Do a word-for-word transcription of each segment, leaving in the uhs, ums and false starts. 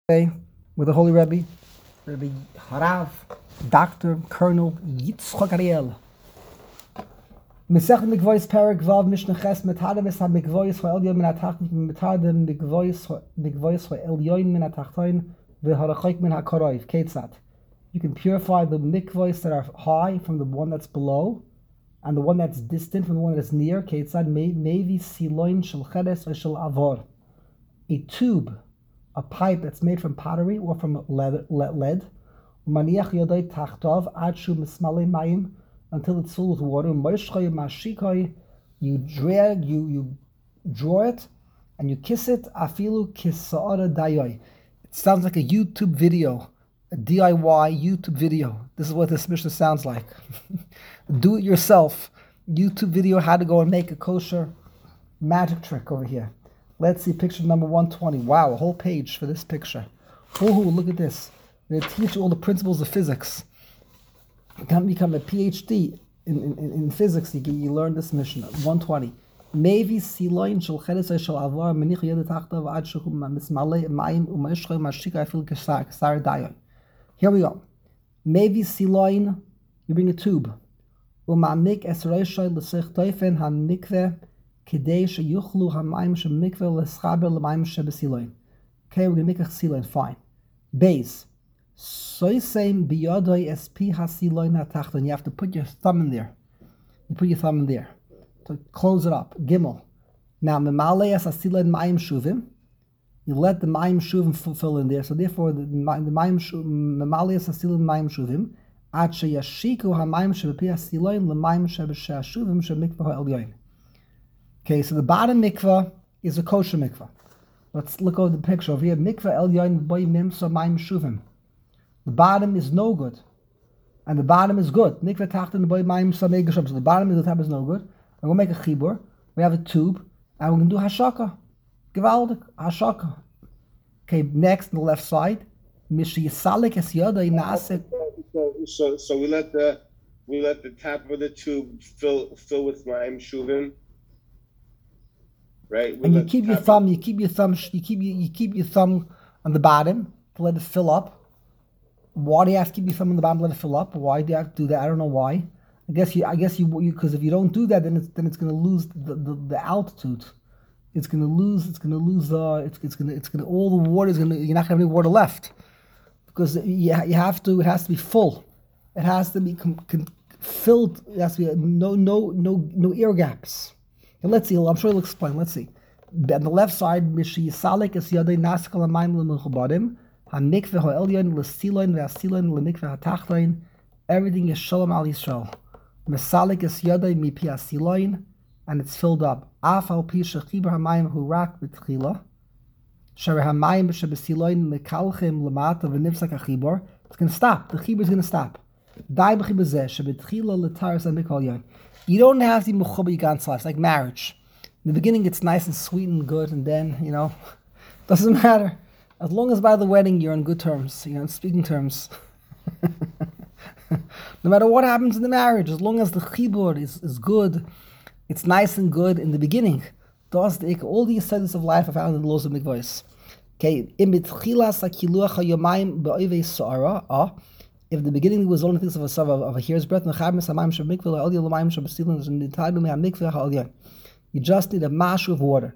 With the Holy Rebbe, Rebbe Harav, Doctor Colonel Yitzchak Ariel. Mesech Mikvois Perek Vav Mishnah Ches Metadem Es HaMikvois HaElyon Min HaTachtoin Metadem Mikvois Mikvois HaElyon Min HaTachtoin VeHarachoik Min HaKoroiv Ketzat. You can purify the mikvois that are high from the one that's below, and the one that's distant from the one that's near. Ketzat Mevi Siloin Shel Cheres or Shel Avor. A tube, a pipe that's made from pottery or from lead, lead maniach yodai tachtov adshu mismale mayim, until it's filled with water. You drag, you you draw it, and you kiss it. Afilu kisara dayoy. It sounds like a YouTube video, a D I Y YouTube video. This is what this Mishnah sounds like. Do it yourself YouTube video how to go and make a kosher magic trick over here. Let's see picture number one twenty. Wow, a whole page for this picture. Woohoo, look at this. They teach you all the principles of physics. You can become a PhD in, in, in physics. You, you learn this mission. one twenty. Mevi siloin shel cheres shel avar menich yed tachtav ad shechum mismale mayim u'ma'ishchay mashika afil kasar dayon. Here we go. Mevi siloin, you bring a tube. U'ma'amik esreishay l'sech toifen ha'mikveh Kidei sheyuchlu hamayim shemikveh l'schaber l'mayim shebesiloin. Okay, we're gonna make a siloin. Fine. Base. So same biyodoi espi hasiloin hatachton. You have to put your thumb in there. You put your thumb in there to close it up. Gimel. Now memale es hasiloin mayim shuvim. You let the mayim shuvim fulfill in there. So therefore, the mayim memale es hasiloin mayim shuvim. Ad sheyashiku hamayim shebepi hasiloin l'mayim shebeshashuvim shemikveh ha'elyoin. Okay, so the bottom mikvah is a kosher mikvah. Let's look over the picture over here. Mikvah elyon boy mimsa mayim shuvim. The bottom is no good, and the bottom is good. Mikvah tachton boy mayim samegasham. So the bottom of the top is no good. I'm gonna make a chibur. We have a tube, and we're gonna do hashaka. Givaldik hashaka. Okay, next on the left side, mishi yisalik es yoda inasek. So, so, so we let the we let the top of the tube fill fill with mayim shuvim. Right, and you keep your thumb, you keep your thumb, you keep your, you keep your thumb on the bottom to let it fill up. Why do you have to keep your thumb on the bottom to let it fill up? Why do you have to do that? I don't know why. I guess you, I guess you, because if you don't do that, then it's then it's going to lose the, the, the altitude. It's going to lose. It's going to lose. Uh, it's it's going to it's going to all the water is going to. You're not going to have any water left because you you have to. It has to be full. It has to be com, com, filled. It has to be no no no no air gaps. And let's see, I'm sure he'll explain. Let's see. On the left side, Mishi Yisalik is Yadei Naskal Amayim L'Mechubadim, HaMikveh HaElyon L'Siloin V'Asiloin L'Mikveh HaTachtoin. Everything is Shalom Al Yisrael. Misalik is Yadei Mipi Asiloin, and it's filled up. Af Al Pi Shechibar HaMayim Hurak B'Tchila, Sher HaMayim Shebesiloin Mekalchim L'Mata V'Nivsak HaChibor. It's going to stop. The Chibor is going to stop. Dai B'Chibor Zeh Shebetchila L'Taris HaMikveh HaElyon. You don't have to be mechubar yigantzah. It's like marriage. In the beginning, it's nice and sweet and good, and then, you know, doesn't matter. As long as by the wedding, you're on good terms, you're on speaking terms. No matter what happens in the marriage, as long as the chibur is, is good, it's nice and good in the beginning. Thus, all the studies of life are found in the laws of mikvahs. Okay, if the beginning was only things of a of a hair's breadth, you just need a mashu of water.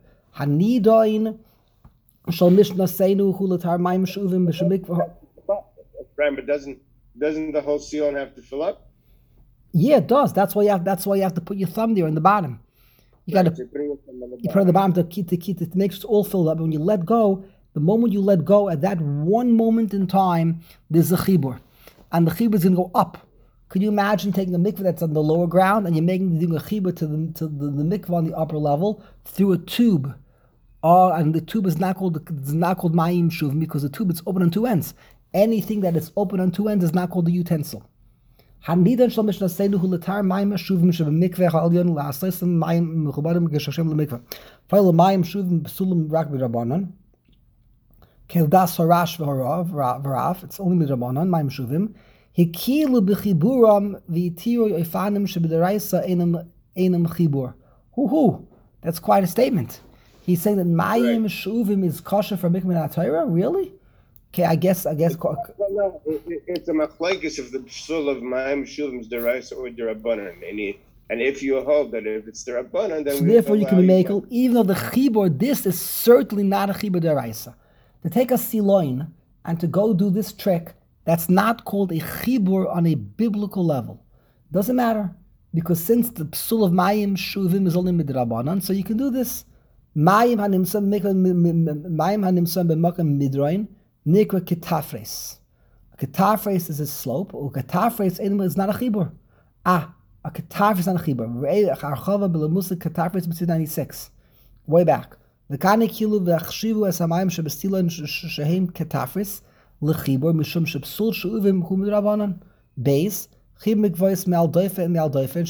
Right, but doesn't doesn't the whole seal have to fill up? Yeah, it does. That's why you have. That's why you have to put your thumb there in the bottom. You got to you put it on the bottom to keep to keep it to make sure it's all filled up. And when you let go, the moment you let go, at that one moment in time, there's a chibur. And the chibur is going to go up. Could you imagine taking a mikveh that's on the lower ground and you're making doing a chibur to the to the, the mikveh on the upper level through a tube? Oh, and the tube is not called it's not called mayim shuvim because the tube is open on two ends. Anything that is open on two ends is not called the utensil. Hanidan shel mishnah seinu hu letar mayim shuvim shebe mikveh ha'elyon la'asaysim mayim mechubadim geshashem lemikveh. Fa'il mayim shuvim besulim rak b'rabanan. Keldas harash v'harav v'rav. It's only midrabanan mayim shuvim. Hikilu b'chiburam v'itiru oifanim shebederaisa einam einam chibur. Hoo hoo. That's quite a statement. He's saying that mayim shuvim is kosher for mikveh Torah. Really? Okay, I guess, I guess. No, no, it, it, it's a machlekes if the psul of ma'im shuvim is deraisa or derabanan, and it, and if you hold that if it's derabanan, then So we therefore, you can be allow makel, even though the chibur, this is certainly not a chibur deraisa. To take a siloin and to go do this trick, that's not called a chibur on a biblical level. Doesn't matter, because since the psul of mayim shuvim is only midrabanan, so you can do this. Mayim hanimsam mayim hanimsam b'makam midrain nikra ketafres. A ketafres is a slope, or ketafres is not a chibur. Ah, a ketafres is not a chibur. Archava b'lemusa ketafres b'tzid ninety-six. Way back. The kani kilu v'achshivu es hamayim shebestilan shehem ketafres l'chibur mishum shebsul sheuvim hu midrabanan. Beis chib mikvois me'al doife and me'al doife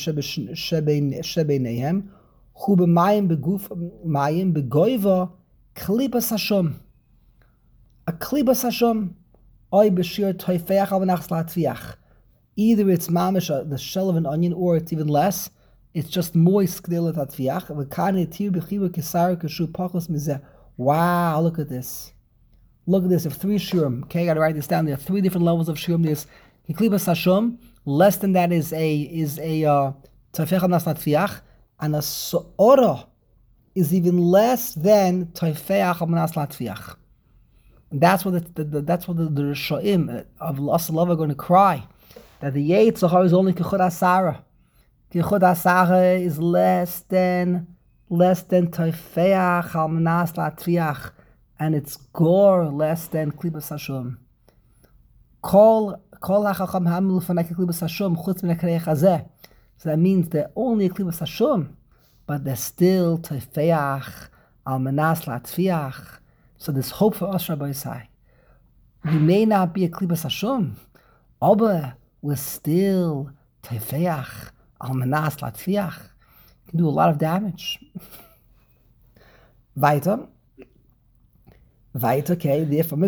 shebeinehem hu b'mayim beguf mayim begoiva klibas hashom. A klibas hashom oy b'shir toifeach al v'nachs latviach. Either it's mamish, the shell of an onion, or it's even less. It's just moist k'dil atviach. V'kani tir b'chiva kisar kashu pachos mizeh. Wow, look at this. Look at this. If three shurim, okay, I gotta write this down. There are three different levels of shurim. There's klibas hashom. Less than that is a is a toifeach al v'nachs latviach. And a so'ora is even less than toifeach al v'nachs latviach. That's what the, the, the that's what the, the Rishoim of Lasalava are going to cry, that the Yetzer is only Kechud Asara. Kechud Asara is less than less than Toifeach al Manas Latviach, and it's Gor less than Klibas Hashum. Kol Kol HaChacham Hamil Fanei Klibas Hashum Chutz Min HaKreich Hazeh. So that means they're only Klibas Hashum, but they're still Toifeach al Manas Latviach. So there's hope for us, Rabbi Yisai. We may not be a klibas hashum, but we're still tefeach al manas latfiach. Can do a lot of damage. Weiter. Weiter, okay. Therefore,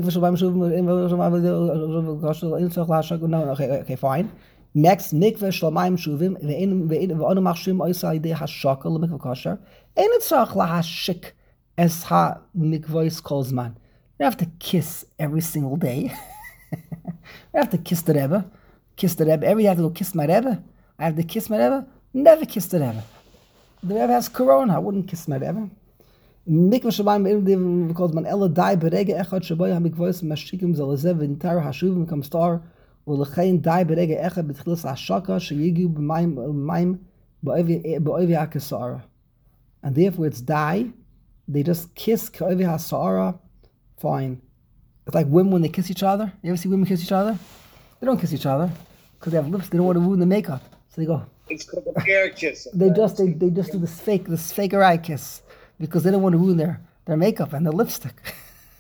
okay, okay, fine. Next, mikveh shlomayim shuvim ve'onu machshim oisa idei hashaka l'mikveh kosher. Ein tzarach lahashik as ha mikvois kolzman. You don't have to kiss every single day. You don't have to kiss the Rebbe. Kiss the Rebbe. Every day I have to go kiss my Rebbe. I have to kiss my Rebbe. Never kiss the Rebbe. The Rebbe has corona. I wouldn't kiss my Rebbe. Mikveh shabayim kolzman ela dai berege echad shaboy ha mikvois mashikim zalazev v'intar hashuvim kam star u'lechein dai berege echad b'tchilas hashaka sheyigu b'mayim b'mayim b'oivi akesara. And therefore it's dai. They just kiss Ka'ovi HaSa'ara, fine. It's like women when they kiss each other. You ever see women kiss each other? They don't kiss each other because they have lips. They don't want to ruin the makeup, so they go. It's called a bear kiss. they just they, they just do this fake this faker eye kiss because they don't want to ruin their, their makeup and their lipstick.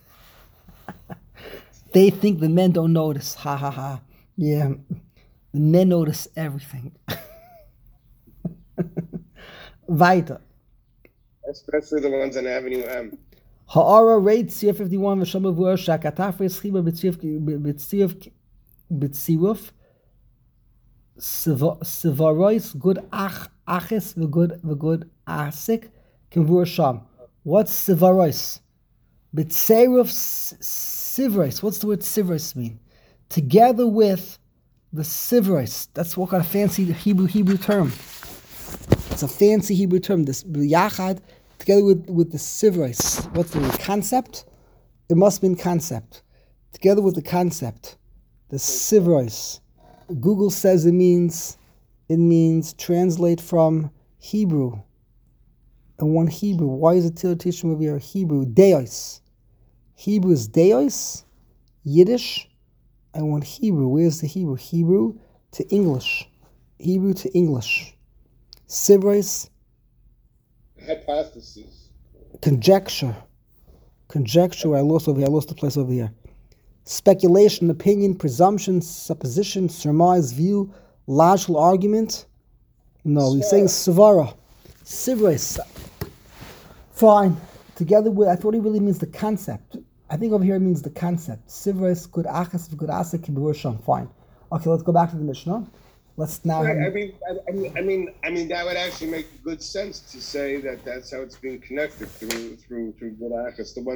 They think the men don't notice. Ha ha ha. Yeah, the men notice everything. Weiter. Especially the ones on Avenue M. Ha'ara rate C F fifty-one v'shama v'ur shakatafres chiba b'tziruf b'tziruf sevarois good ach achis v'good v'good asik k'vur sham. What's sevarois? B'tziruf sivrois. What's the word sivrois mean? Together with the sivrois. That's what kind of fancy Hebrew Hebrew term. It's a fancy Hebrew term. This yachad together with, with the sivrois. What's the word? Concept? It must mean concept. Together with the concept, the sivrois. Google says it means it means translate from Hebrew. And one Hebrew. Why is it teaching over here Hebrew? Deos. Hebrew is Deos, Yiddish, and one Hebrew. Where's the Hebrew? Hebrew to English. Hebrew to English. Sivrois. Hypotheses. Conjecture. Conjecture. I lost over here. I lost the place over here. Speculation, opinion, presumption, supposition, surmise, view, logical argument. No, he's saying Savara. Sivrois. Fine. Together with, I thought he really means the concept. I think over here it means the concept. Sivrois, good achas, good asik, kibur sham. Fine. Okay, let's go back to the Mishnah. Let's now. I, I mean, I, I mean, I mean, I mean, that would actually make good sense to say that that's how it's being connected through through through Gulachas. The one,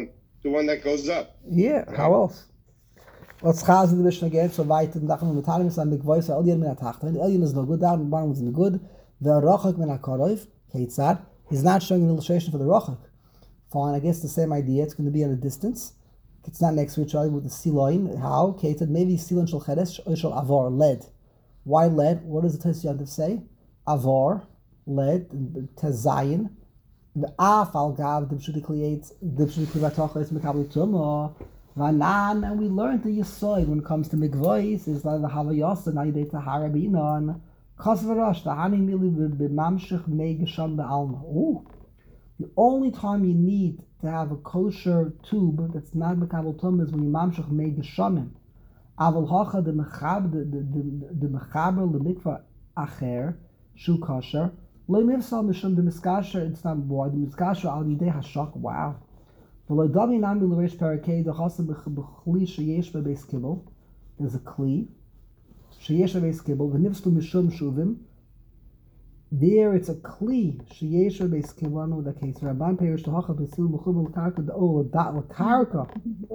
the one that goes up. Yeah, right? how else? Let's chaz in the Mishnah again, so weiter, and Dachem mit Talim, and Mikvois, El Yen min HaTacht. When El Yen is no good, down, bottom is no good, the Rochak min HaKarov, Keitzad, he's not showing an illustration for the Rochak. Fine, I guess the same idea, it's going to be at a distance. It's not next to each other with the Siloin. How? Keitzad, maybe Silon Shal Chedesh, or Shal Avar, lead. Why lead? What does the Tesiyant say? Avar, lead, Tezayin, the Af al Gav, the Pshuti Kliyates, the Pshuti Kliyatocha, it's Mekabli Tumah. Vanan, and we learned the Yisoid when it comes to Mikvois, is like the Havayos, and Aydei Tahara Binon. Kosvarash, the Hani Mili B'mamshich Mei Gesham B'alma. Ooh. The only time you need to have a kosher tube that's not Mekabel Tum is when you Mamshich Mei Geshamim. Aval Hacha, the Mechab, the Mechaber, the Mikvah Acher, Shu Kosher. Lo Mivsal Mishum, the Miskasher, it's not boy, the Miskasher Al Yidei Hashak, wow. There's a kli sheyesh beis kibble. V'nifstu mishum shuvim. There it's a kli sheyesh beis kibble. I know the case. Rabban perish to hachad b'sil mechubel karka the ol dat karka.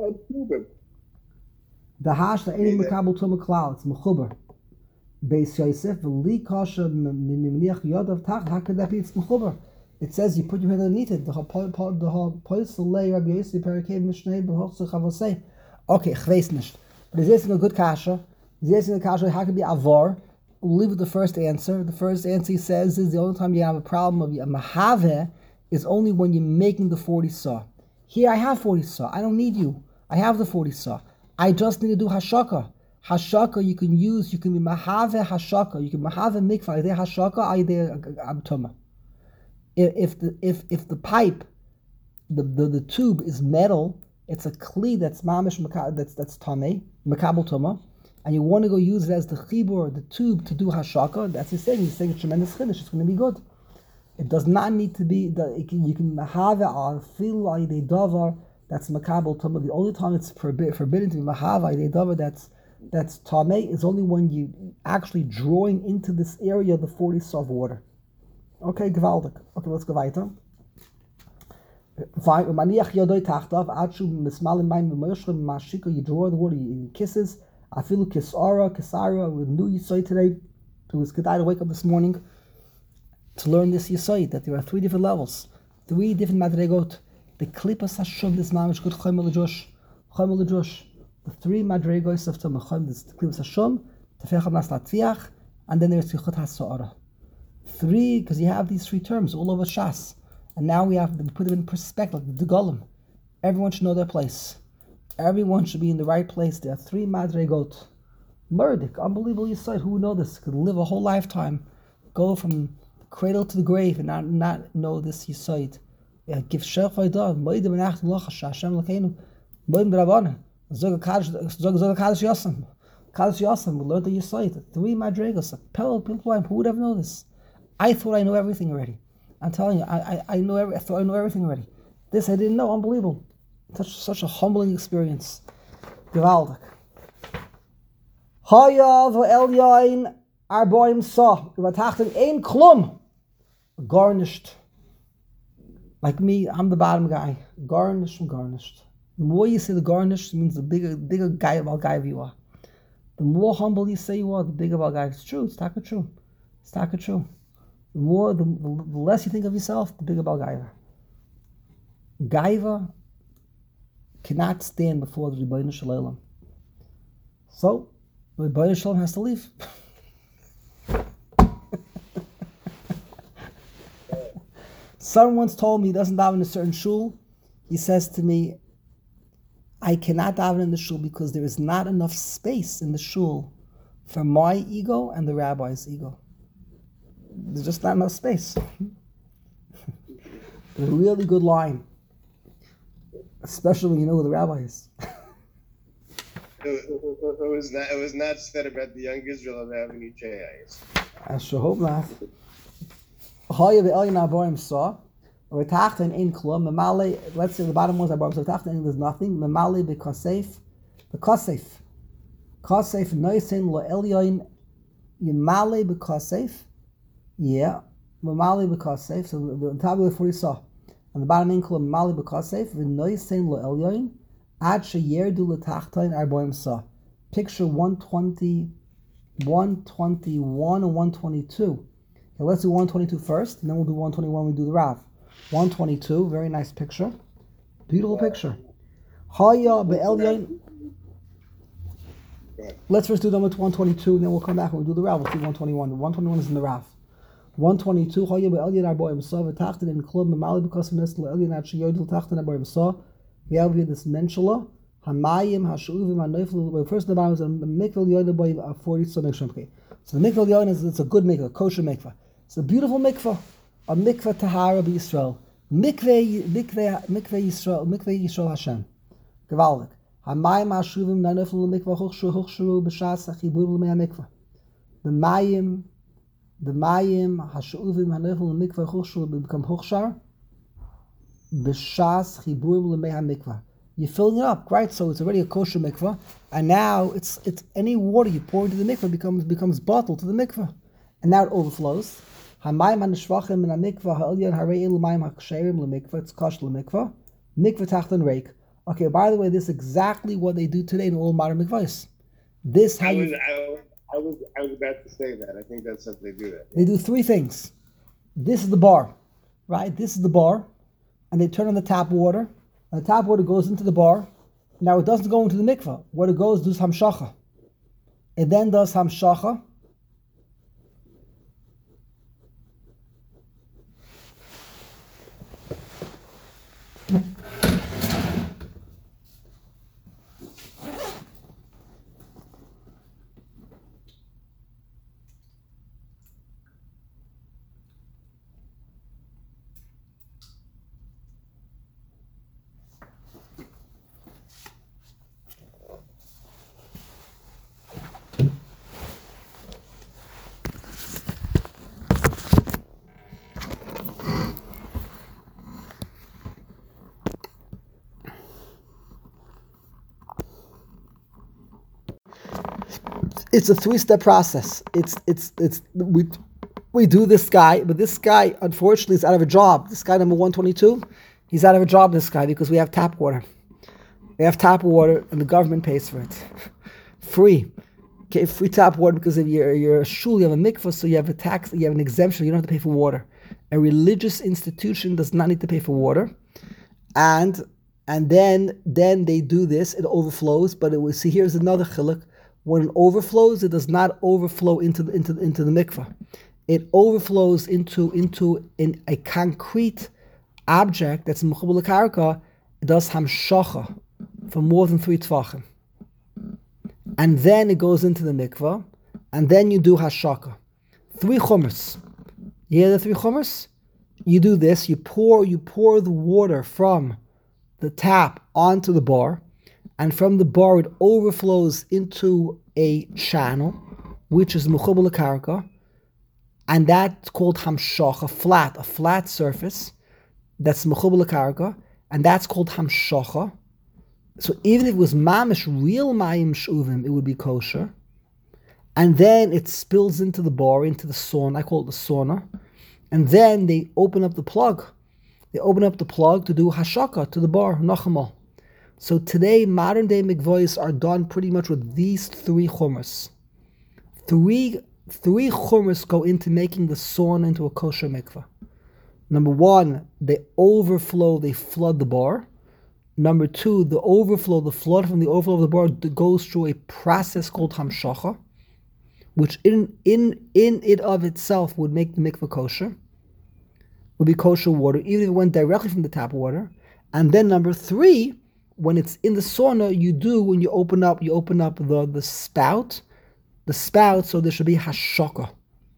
The hash the ein mekabel tum klal. It's mechuber. Beis Yosef v'li kasha mimniach yodav tach. How could that be? It's mechuber. It says you put your hand underneath it. The whole poisel Rabbi Yosef Parakeh Mishneh b'hochse chavosei. Okay, ich weiß nicht. But is asking a good kasha. He's asking a kasha. How could be avar? We'll leave with the first answer. The first answer he says is the only time you have a problem of a mahave is only when you're making the forty saw. Here I have forty saw. I don't need you. I have the forty saw. I just need to do hashaka. Hashaka you can use. You can be mahave hashaka. You can mahave mikvah. Either hashaka, either abtuma. If the if if the pipe, the, the, the tube is metal, it's a kli that's mamish that's that's tamei makabel tuma, and you want to go use it as the chibur, the tube to do hashaka. That's his saying. He's saying it's tremendous chiddush. It's going to be good. It does not need to be that you can you can mahave al fil ayidei davar that's makabel tuma. The only time it's forbid, forbidden to be mahave ayidei davar that's that's tamei is only when you actually drawing into this area the forty saw of water. Okay, gewaltig. Okay, let's go weiter. Fine. Maniach yodoi tachtav achu mismal in mind b'moshchem mashika. You draw the water, you kisses. I feel kisara, kisara. We knew yisoy today. It was good to wake up this morning to learn this yisoy that there are three different levels, three different madregot. The klipas hashum this mamish good chayim lejosh, chayim lejosh. The three madregos of tamachim. This klipas hashum, tefecham nas latviach, and then there's yichot hasaara. Three, because you have these three terms all over Shas, and now we have to put them in perspective. Like the Golem, everyone should know their place. Everyone should be in the right place. There are three madregot. Murdik, unbelievable Yisrael. Who would know this? Could live a whole lifetime, go from cradle to the grave, and not not know this Yisrael. Give shef vayda, moed benacht lochash Hashem lekeinu, moed b'rabbanan. Zog kadosh, zog zog kadosh yosem, kadosh yosem. We learned the Yisrael. Three madregos. Pel pilpoim. Who would ever know this? I thought I knew everything already. I'm telling you, I I, I know every, I thought I knew everything already. This I didn't know. Unbelievable. Such such a humbling experience. Gewaldig. Hayav el yain arboim sa. V'atachten ein klum. Garnished. Like me, I'm the bottom guy. Garnished and garnished. The more you say the garnished, it means the bigger bigger guy about guy you are. The more humble you say you are, the bigger about guy. It's true. It's taka true. It's taka true. The more, the, the less you think of yourself, the bigger about Gaiva. Gaiva cannot stand before the Rebbeinu Shalom. So, the Rebbeinu Shalom has to leave. Someone once told me he doesn't daven in a certain shul. He says to me, I cannot daven in the shul because there is not enough space in the shul for my ego and the rabbi's ego. There's just not enough space. A really good line. Especially when you know who the rabbi is. It, it, it was not. It was not said about the young Israel of having each eyes. I sure hope not. Let's say the bottom ones are bar. So there's nothing. Memale bekosef, bekosef, kosef noisin lo elyoin yimale bekosef. Yeah, memale bekosef. So the top of the forty saw. And the bottom inkle mali b'kasef v'noysein lo elyoin ad sheyerdu l'tachtain arboim sa. Picture one twenty, one twenty-one and one twenty-two. Okay, let's do one twenty-two first, and then we'll do one twenty-one when we do the Rav. one twenty-two, very nice picture. Beautiful picture. Haya be'elyoin. Let's first do number one twenty-two, and then we'll come back and we'll do the Rav. We'll see one twenty-one. one twenty-one is in the Rav. one twenty-two, Haya be'elyoin arboim sa v'tachtain in klub memali b'kas v'nes l'elyoin ad sheyerdu l'tachtain arboim sa. We have here this menshula. Hamayim hashuvim hanoiflu. First the bottom is a mikvah yoda by a forty so mikvah. Okay, so the mikvah yoda is it's a good mikvah, a kosher mikvah. It's a beautiful mikvah, a mikvah tahara b'Yisrael. Mikveh mikveh mikveh Yisrael mikveh Yisrael Hashem. Gewaldig. Hamayim hashuvim hanoiflu mikvah hochshu hochshu b'shas achibur l'mei mikvah. The mayim the mayim hashuvim hanoiflu mikvah hochshu become hochshar b'shas chibur l'mei mikvah. You're filling it up, right? So it's already a kosher mikvah, and now it's it's any water you pour into the mikvah becomes becomes bottled to the mikvah, and now it overflows. Hamayim hanishvachim min hamikvah ha'elyon harei elu mayim haksherim lemikvah. It's kosher lemikvah. Mikvah tachton reik. Okay. By the way, this is exactly what they do today in all modern mikvahs. This how I you. was, I, I was I was about to say that. I think that's what they do. That. They do three things. This is the bar, right? This is the bar, and they turn on the tap water. And the tap water goes into the bar. Now it doesn't go into the mikvah. What it goes does hamshacha. It then does hamshacha. It's a three-step process. It's it's it's we we do this guy, but this guy unfortunately is out of a job. This guy number one twenty-two, he's out of a job. This guy because we have tap water. We have tap water, and the government pays for it, free. Okay, free tap water because if you're you're a shul, you have a mikvah, so you have a tax, you have an exemption. You don't have to pay for water. A religious institution does not need to pay for water, and and then then they do this. It overflows, but it will see. Here's another chiluk. When it overflows, it does not overflow into the, into into the mikvah. It overflows into into in a concrete object that's mechubel l'karka. It does hamshacha for more than three tvachim, and then it goes into the mikvah, and then you do hashaka. Three chumras. You hear the three chumras? You do this. You pour you pour the water from the tap onto the bar. And from the bar, it overflows into a channel, which is mechubel l'karka, and that's called hamshach, a flat, a flat surface, that's mechubel l'karka, and that's called hamshacha. So even if it was mamish, real mayim shuvim, it would be kosher. And then it spills into the bar, into the sauna, I call it the sauna, and then they open up the plug. They open up the plug to do hashaka to the bar, nachamal. So today, modern day mikvahs are done pretty much with these three chumras. Three three chumras go into making the sauna into a kosher mikvah. Number one, they overflow, they flood the bar. Number two, the overflow, the flood from the overflow of the bar goes through a process called hamshacha, which in in in it of itself would make the mikvah kosher, would be kosher water, even if it went directly from the tap water. And then number three, when it's in the sauna, you do, when you open up, you open up the, the spout, the spout, so there should be hashaka.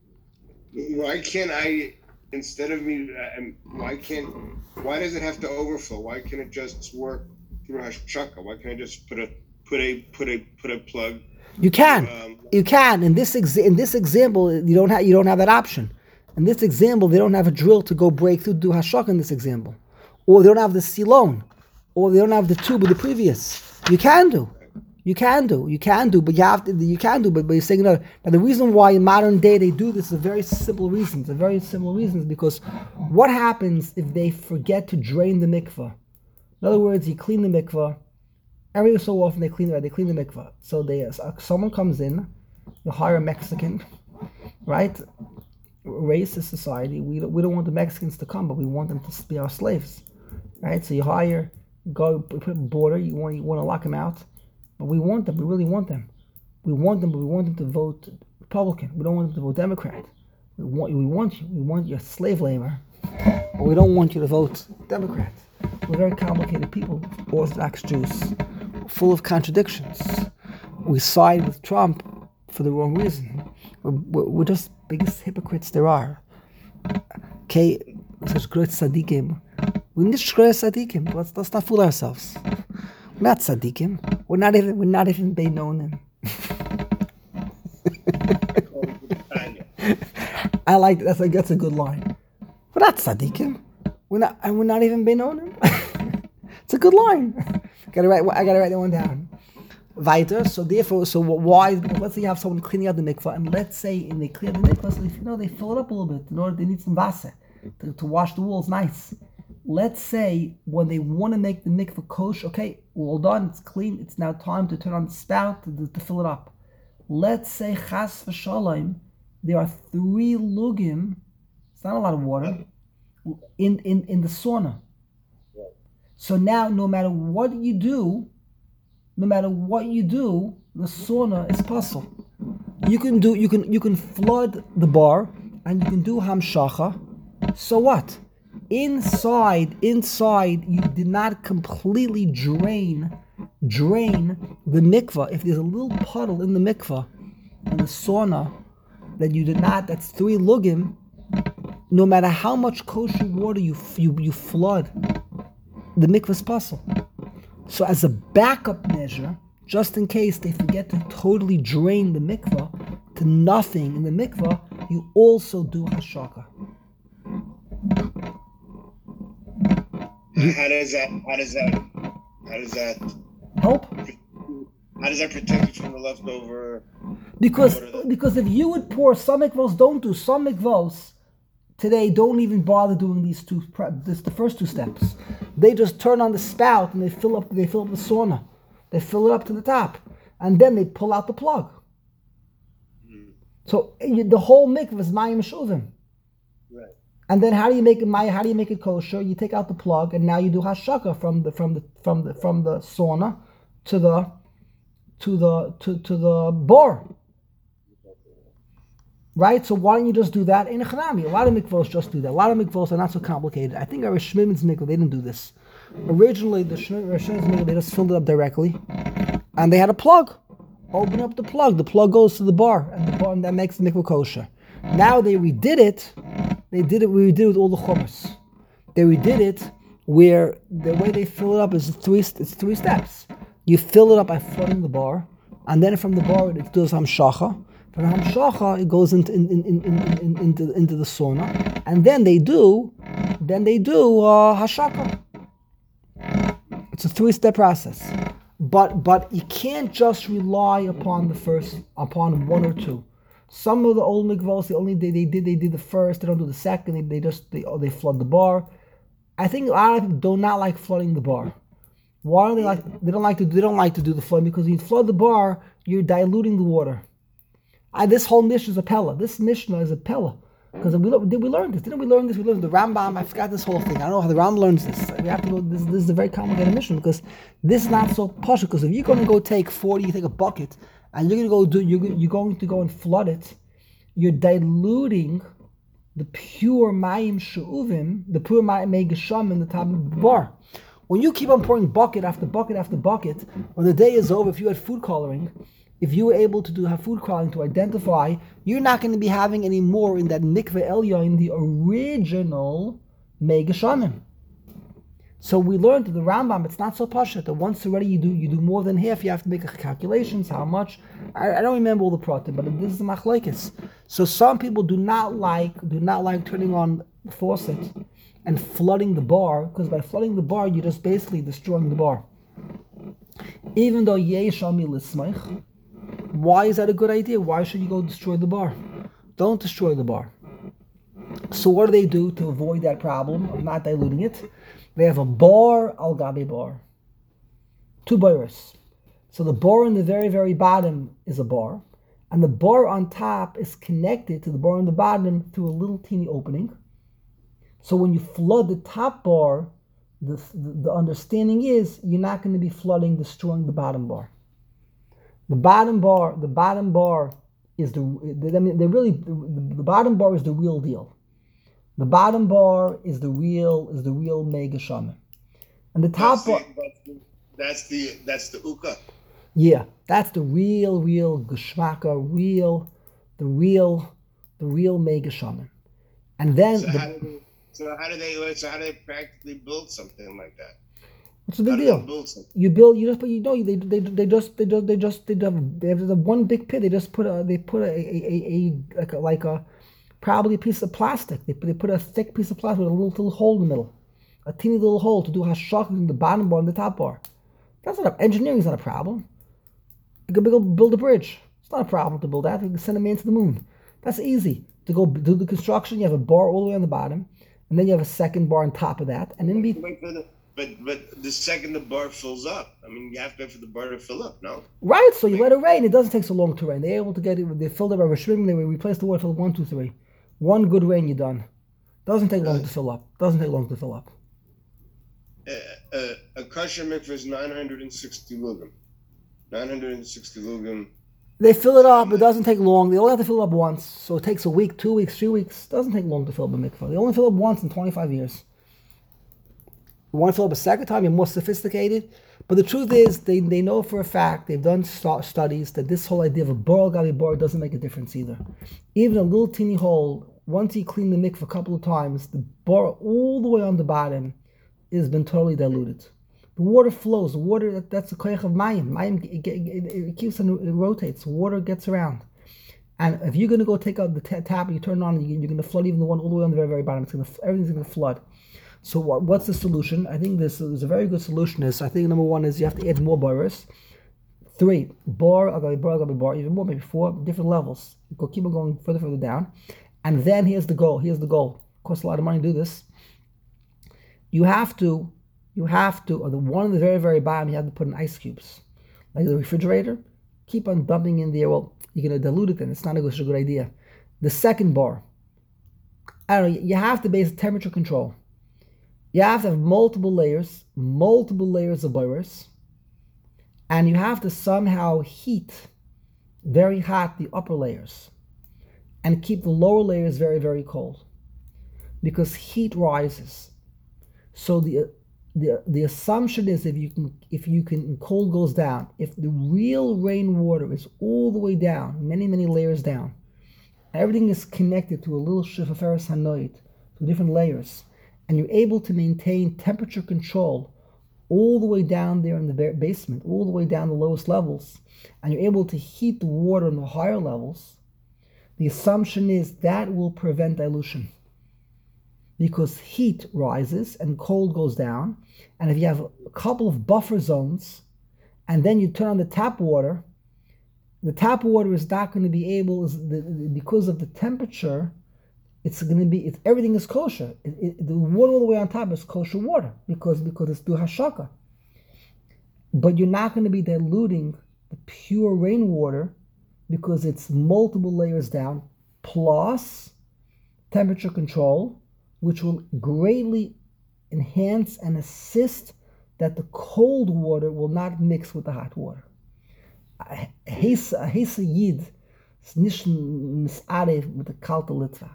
Why can't I, instead of me, uh, why can't, why does it have to overflow? Why can't it just work through hashaka? Why can't I just put a, put a, put a, put a plug? You can, um, you can. In this ex- in this example, you don't have, you don't have that option. In this example, they don't have a drill to go break through, do hashaka in this example. Or they don't have the silon. Or they don't have the tube of the previous. You can do. You can do, you can do, but you have to, you can do, but, but you're saying no. Now the reason why in modern day they do this is a very simple reason. It's a very simple reason is because what happens if they forget to drain the mikvah? In other words, you clean the mikvah, every so often they clean it, they clean the mikvah. So they, uh, someone comes in, you hire a Mexican, right? Racist society, we don't, we don't want the Mexicans to come, but we want them to be our slaves, right? So you hire, go put a border, you want, you want to lock them out. But we want them, we really want them. We want them, but we want them to vote Republican. We don't want them to vote Democrat. We want, we want you, we want your slave labor, but we don't want you to vote Democrat. We're very complicated people, Orthodox Jews, full of contradictions. We side with Trump for the wrong reason. We're, we're, we're just biggest hypocrites there are. Okay, such great tzaddikim. We're not great tzaddikim. Let's, let's not fool ourselves. We're not tzaddikim. We're not even. We're not even beinonim. I like that. That's a, that's a good line. We're not tzaddikim. We're not. And we're not even beinonim. It's a good line. Gotta write. I gotta write that one down. Weiter. So therefore, so why? Let's say you have someone cleaning out the mikvah, and let's say in they clear the mikvah, so if you know they fill it up a little bit in order they need some vase to, to wash the walls nice. Let's say when they want to make the mikvah kosher, okay, all done, it's clean, it's now time to turn on the spout to, to fill it up. Let's say chas v'shalom, there are three lugim, it's not a lot of water, in, in, in the sauna. So now no matter what you do, no matter what you do, the sauna is puzzle. You can do, you can, you can flood the bar and you can do hamshacha. So what? Inside, inside, you did not completely drain, drain the mikvah. If there's a little puddle in the mikvah, in the sauna, that you did not, that's three lugim, no matter how much kosher water you you, you flood, the mikvah's puzzle. So as a backup measure, just in case they forget to totally drain the mikvah to nothing in the mikvah, you also do hashaka. How does that? How does that? How does that help? How does that protect you from the leftover? Because because if you would pour, some mikvahs don't do. Some mikvahs today don't even bother doing these two. This the first two steps. They just turn on the spout and they fill up. They fill up the sauna. They fill it up to the top, and then they pull out the plug. Mm. So you, the whole mikvah is mayim shuvim. Right. And then how do you make it mayim? How do you make it kosher? You take out the plug, and now you do hashaka from the from the from the from the sauna to the to the to, to the bar. Right? So why don't you just do that in a chanami? A lot of mikvahs just do that. A lot of mikvahs are not so complicated. I think our Shmimin's mikvah, they didn't do this. Originally, the Shmimin's mikvah, they just filled it up directly. And they had a plug. Open up the plug. The plug goes to the bar. And the bar, and that makes the mikvah kosher. Now they redid it. They did it, we redid it with all the chumras. They redid it where the way they fill it up is three, it's three steps. You fill it up by flooding the bar. And then from the bar, it does hamshacha. From hamshacha, it goes into in, in, in, in, into into the sauna, and then they do, then they do uh, hashaka. It's a three-step process, but but you can't just rely upon the first, upon one or two. Some of the old mikvahs, they only they, they did they did the first, they don't do the second. They, they just they they flood the bar. I think a lot of people do not like flooding the bar. Why do they like? They don't like to. They don't like to do the flood because when you flood the bar, you're diluting the water. I, this whole Mishnah is a Pella. This Mishnah is a Pella. Because we, did we learn this? Didn't we learn this? We learned the Rambam. I forgot this whole thing. I don't know how the Rambam learns this. We have to go. This, this is a very complicated Mishnah because this is not so posh. Because if you're going to go take forty, you take a bucket, and you're going to go do, you're, you're going to go and flood it, you're diluting the pure Mayim She'uvim, the pure Mayim Gesham in the top of the bar. When you keep on pouring bucket after bucket after bucket, when the day is over, if you had food coloring, if you were able to do have food coloring to identify, you're not going to be having any more in that mikveh elyon, the original Mei Geshamim. So we learned that the Rambam, it's not so pasha that once already you do you do more than half, you have to make calculations how much. I, I don't remember all the pratim, but this is the machlekes. So some people do not like do not like turning on the faucet and flooding the bar, because by flooding the bar, you're just basically destroying the bar. Even though yesh al mi lismach, why is that a good idea? Why should you go destroy the bar? Don't destroy the bar. So what do they do to avoid that problem of not diluting it? They have a bar al gabi bar. Two bars. So the bar on the very, very bottom is a bar, and the bar on top is connected to the bar on the bottom through a little teeny opening. So when you flood the top bar, the, the, the understanding is you're not going to be flooding, destroying the bottom bar. The bottom bar, the bottom bar is the, I mean, they really, the, the bottom bar is the real deal. The bottom bar is the real, is the real mega shaman. And the top That's the, bar, that's the that's the that's the uka. yeah, that's the real, real geschmacka, real, the real, the real mega shaman. And then, So the, how do they so how do they so how do they practically build something like that? what's the big How do deal? they build something? You build, you just, but you know, they they they just they just they just they have they have the one big pit. They just put a they put a a, a, a like a like a probably a piece of plastic. They put they put a thick piece of plastic with a little little hole in the middle, a teeny little hole to do hashak in the bottom bar and the top bar. That's not a, engineering is not a problem. You can go build a bridge. It's not a problem to build that. You can send a man to the moon. That's easy to go do the construction. You have a bar all the way on the bottom, and then you have a second bar on top of that, and then be. Wait for the, but but the second the bar fills up, I mean you have to wait for the bar to fill up, no? Right, so you let it rain. It doesn't take so long to rain. They're able to get it. They filled it by Rishrim. They replaced the water for one, two, three. One good rain, you're done. Doesn't take long to fill up. Doesn't take long to fill up. Uh, uh, a kosher mikveh is nine hundred sixty lugim. nine hundred sixty lugim. They fill it up. It doesn't take long. They only have to fill it up once, so it takes a week, two weeks, three weeks. It doesn't take long to fill up a mikveh. They only fill up once in twenty-five years. You want to fill up a second time, you're more sophisticated. But the truth is, they, they know for a fact, they've done st- studies, that this whole idea of a bar gabi bar doesn't make a difference either. Even a little teeny hole, once you clean the mikveh a couple of times, the bar all the way on the bottom has been totally diluted. The water flows. The water, that, that's the koyach of mayim. Mayim, it, it, it, it keeps on, it rotates. Water gets around. And if you're going to go take out the t- tap, you turn it on, you're going to flood even the one all the way on the very, very bottom. It's going to, everything's going to flood. So what, what's the solution? I think this is a very good solution. Is I think number one is you have to add more bars. Three, bar, agabi bar, agabi bar, even more, maybe four different levels. Go keep on going further, further down. And then here's the goal. Here's the goal. It costs a lot of money to do this. You have to, you have to, or the one on the very, very bottom, you have to put in ice cubes. Like the refrigerator, keep on dumping in there. Well, you're going to dilute it then. It's not a good, a good idea. The second bar, I don't know, you have to base temperature control. You have to have multiple layers, multiple layers of bars, and you have to somehow heat very hot the upper layers and keep the lower layers very, very cold because heat rises. So the the the assumption is if you can if you can cold goes down, if the real rainwater is all the way down, many many layers down, everything is connected to a little shifaferes hanoid, to different layers. And you're able to maintain temperature control all the way down there in the basement, all the way down the lowest levels, and you're able to heat the water in the higher levels, the assumption is that will prevent dilution. Because heat rises and cold goes down, and if you have a couple of buffer zones, and then you turn on the tap water, the tap water is not going to be able, because of the temperature, it's going to be, it's, everything is kosher. It, it, the water all the way on top is kosher water because, because it's through hashaka. But you're not going to be diluting the pure rainwater because it's multiple layers down, plus temperature control, which will greatly enhance and assist that the cold water will not mix with the hot water. A heisa yid is nicht misaref with the kalte litvak.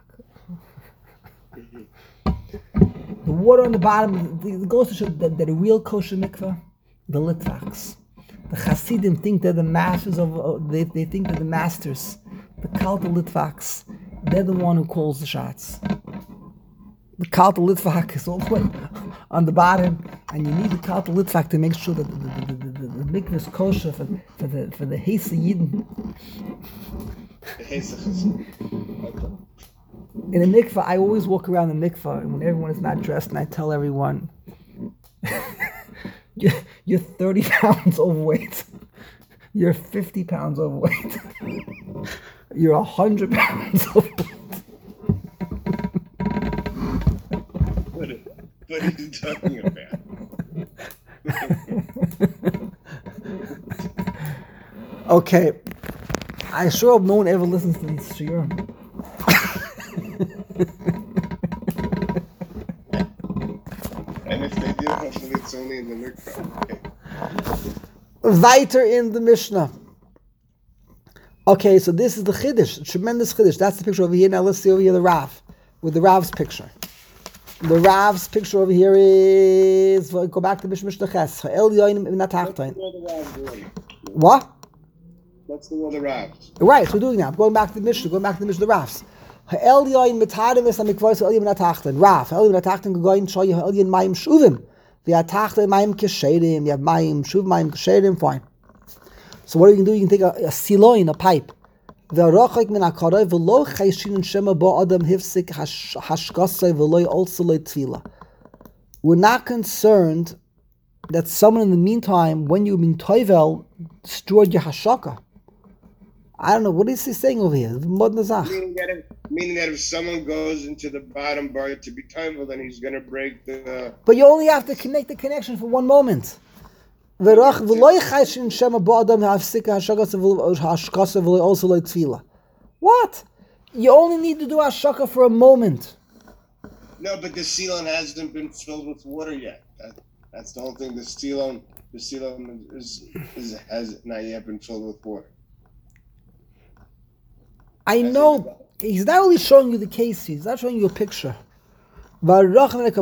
The water on the bottom, it goes to show that, that the real kosher mikveh, the litvaks. The Hasidim think they're the masters of, they, they think they're the masters. The kalte litvaks, they're the one who calls the shots. The kalte litvak is all the way on the bottom, and you need the kalte litvak to make sure that the, the, the, the, the mikveh is kosher for, for the for the heisa yidden. In the mikveh, I always walk around the mikveh when everyone is not dressed, and I tell everyone, you, You're thirty pounds overweight. You're fifty pounds overweight. You're one hundred pounds overweight. What, what are you talking about? Okay. I sure hope no one ever listens to these shiurim. And if they do, hopefully it's only in the mikvah. Okay. Weiter in the Mishnah. Okay, so this is the Chiddush, tremendous Chiddush. That's the picture over here. Now let's see over here the Rav, with the Rav's picture. The Rav's picture over here is, go back to Mishnah Ches. What? That's the one of the Ravs. Right, so we're doing now. I'm going back to the Mishnah, going back to the Mishnah, the Ravs. Ha'el yoyin mitareves amikvois ha'el yoyin atachten. Rav, ha'el yoyin atachten gogoyin shoy ha'el yoyin mayim shuvim. V'atachten mayim kesherim. You have mayim shuv, mayim kesherim, fine. So what are you going to do? You can take a, a siloin, a pipe. V'arochik min ha'karoi v'lo chayshin shema bo adam hifsik hashkasai v'lo also lo tefila. We're not concerned that someone in the meantime, when you've been toivel, destroyed your hashaka. I don't know, what is he saying over here? Meaning that, if, meaning that if someone goes into the bottom bar to be toivel, then he's going to break the... But you only have to connect the connection for one moment. What? You only need to do hashaka for a moment. No, but the silon hasn't been filled with water yet. That, that's the whole thing. The silon, the silon is, is has not yet been filled with water. I know. He's not only showing you the case, he's not showing you a picture. What do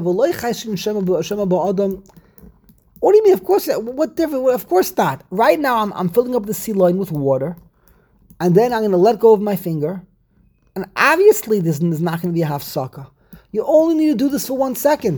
you mean? Of course, what different? Of course not. Right now, I'm I'm filling up the sea line with water, and then I'm going to let go of my finger, and obviously this is not going to be a half sucker. You only need to do this for one second.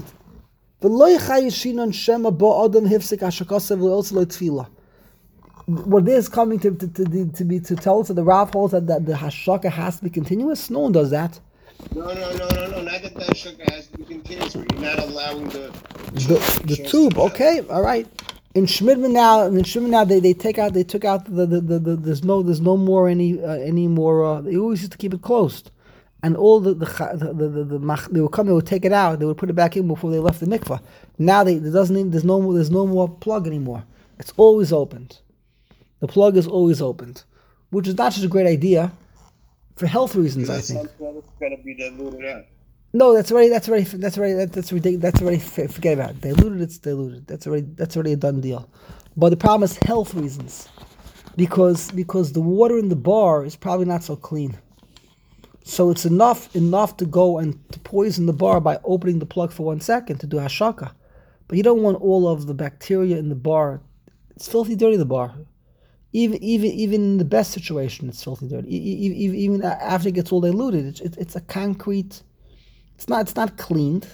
What this is coming to to, to, to be to tell us that the Rav holds that, that the hashaka has to be continuous. No one does that. No, no, no, no, no. Not that the hashaka has to be continuous. But you're not allowing the the, the tube. Okay, all right. In Shmidman now, in Shmidman now, they, they take out they took out the the, the, the there's no there's no more any uh, any more. Uh, they always used to keep it closed, and all the the the, the, the, the they would come, they would take it out, they would put it back in before they left the mikvah. Now they there doesn't need, there's no more there's no more plug anymore. It's always opened. The plug is always opened, which is not such a great idea for health reasons. I think. It's gonna be diluted out. No, that's already that's already that's already that's ridiculous. That's already forget about it. Diluted, it's diluted. That's already that's already a done deal. But the problem is health reasons, because because the water in the bar is probably not so clean. So it's enough enough to go and to poison the bar by opening the plug for one second to do hashaka, but you don't want all of the bacteria in the bar. It's filthy dirty, the bar. Even even even in the best situation, it's filthy dirty. Even, even after it gets all diluted, it's it's, it's a concrete. It's not it's not cleaned.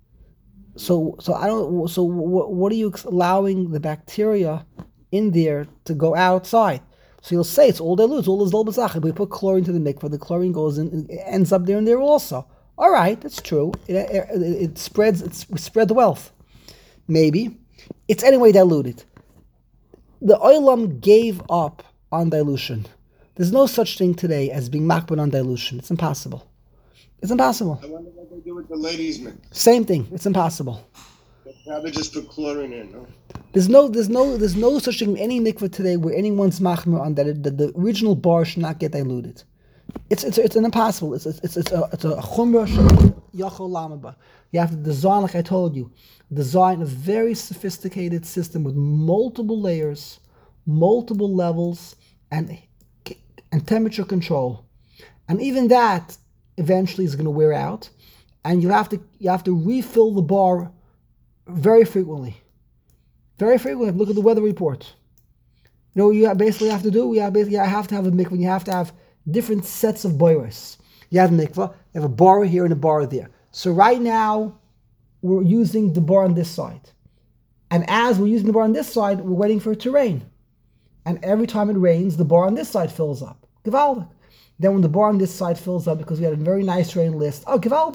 So so I don't. So what what are you allowing the bacteria in there to go outside? So you'll say it's all diluted, it's all this little bit. But we put chlorine to the mikvah, the chlorine goes in, it ends up there and there also. All right, that's true. It, it, it spreads. It's we spread the wealth. Maybe it's anyway diluted. The olam gave up on dilution. There's no such thing today as being makbid on dilution. It's impossible. It's impossible. I wonder what they do with the ladies' mikvah. Same thing. It's impossible. They probably just put chlorine in, no? There's no, there's no, there's no such thing in any mikvah today where anyone's machmir on that. That the original bar should not get diluted. It's it's it's an impossible. It's it's it's a it's a chumrah yachol lamaba. You have to design, like I told you, design a very sophisticated system with multiple layers, multiple levels, and and temperature control, and even that eventually is going to wear out, and you have to you have to refill the bar very frequently, very frequently. Look at the weather report. You know, you basically have to do. You have basically you have to have a mikvah. You have to have different sets of boiras. You have mikvah. You have a bar here and a bar there. So right now, we're using the bar on this side, and as we're using the bar on this side, we're waiting for it to rain. And every time it rains, the bar on this side fills up. Gewaldic. Then when the bar on this side fills up, because we had a very nice rain list, oh, gewaldic.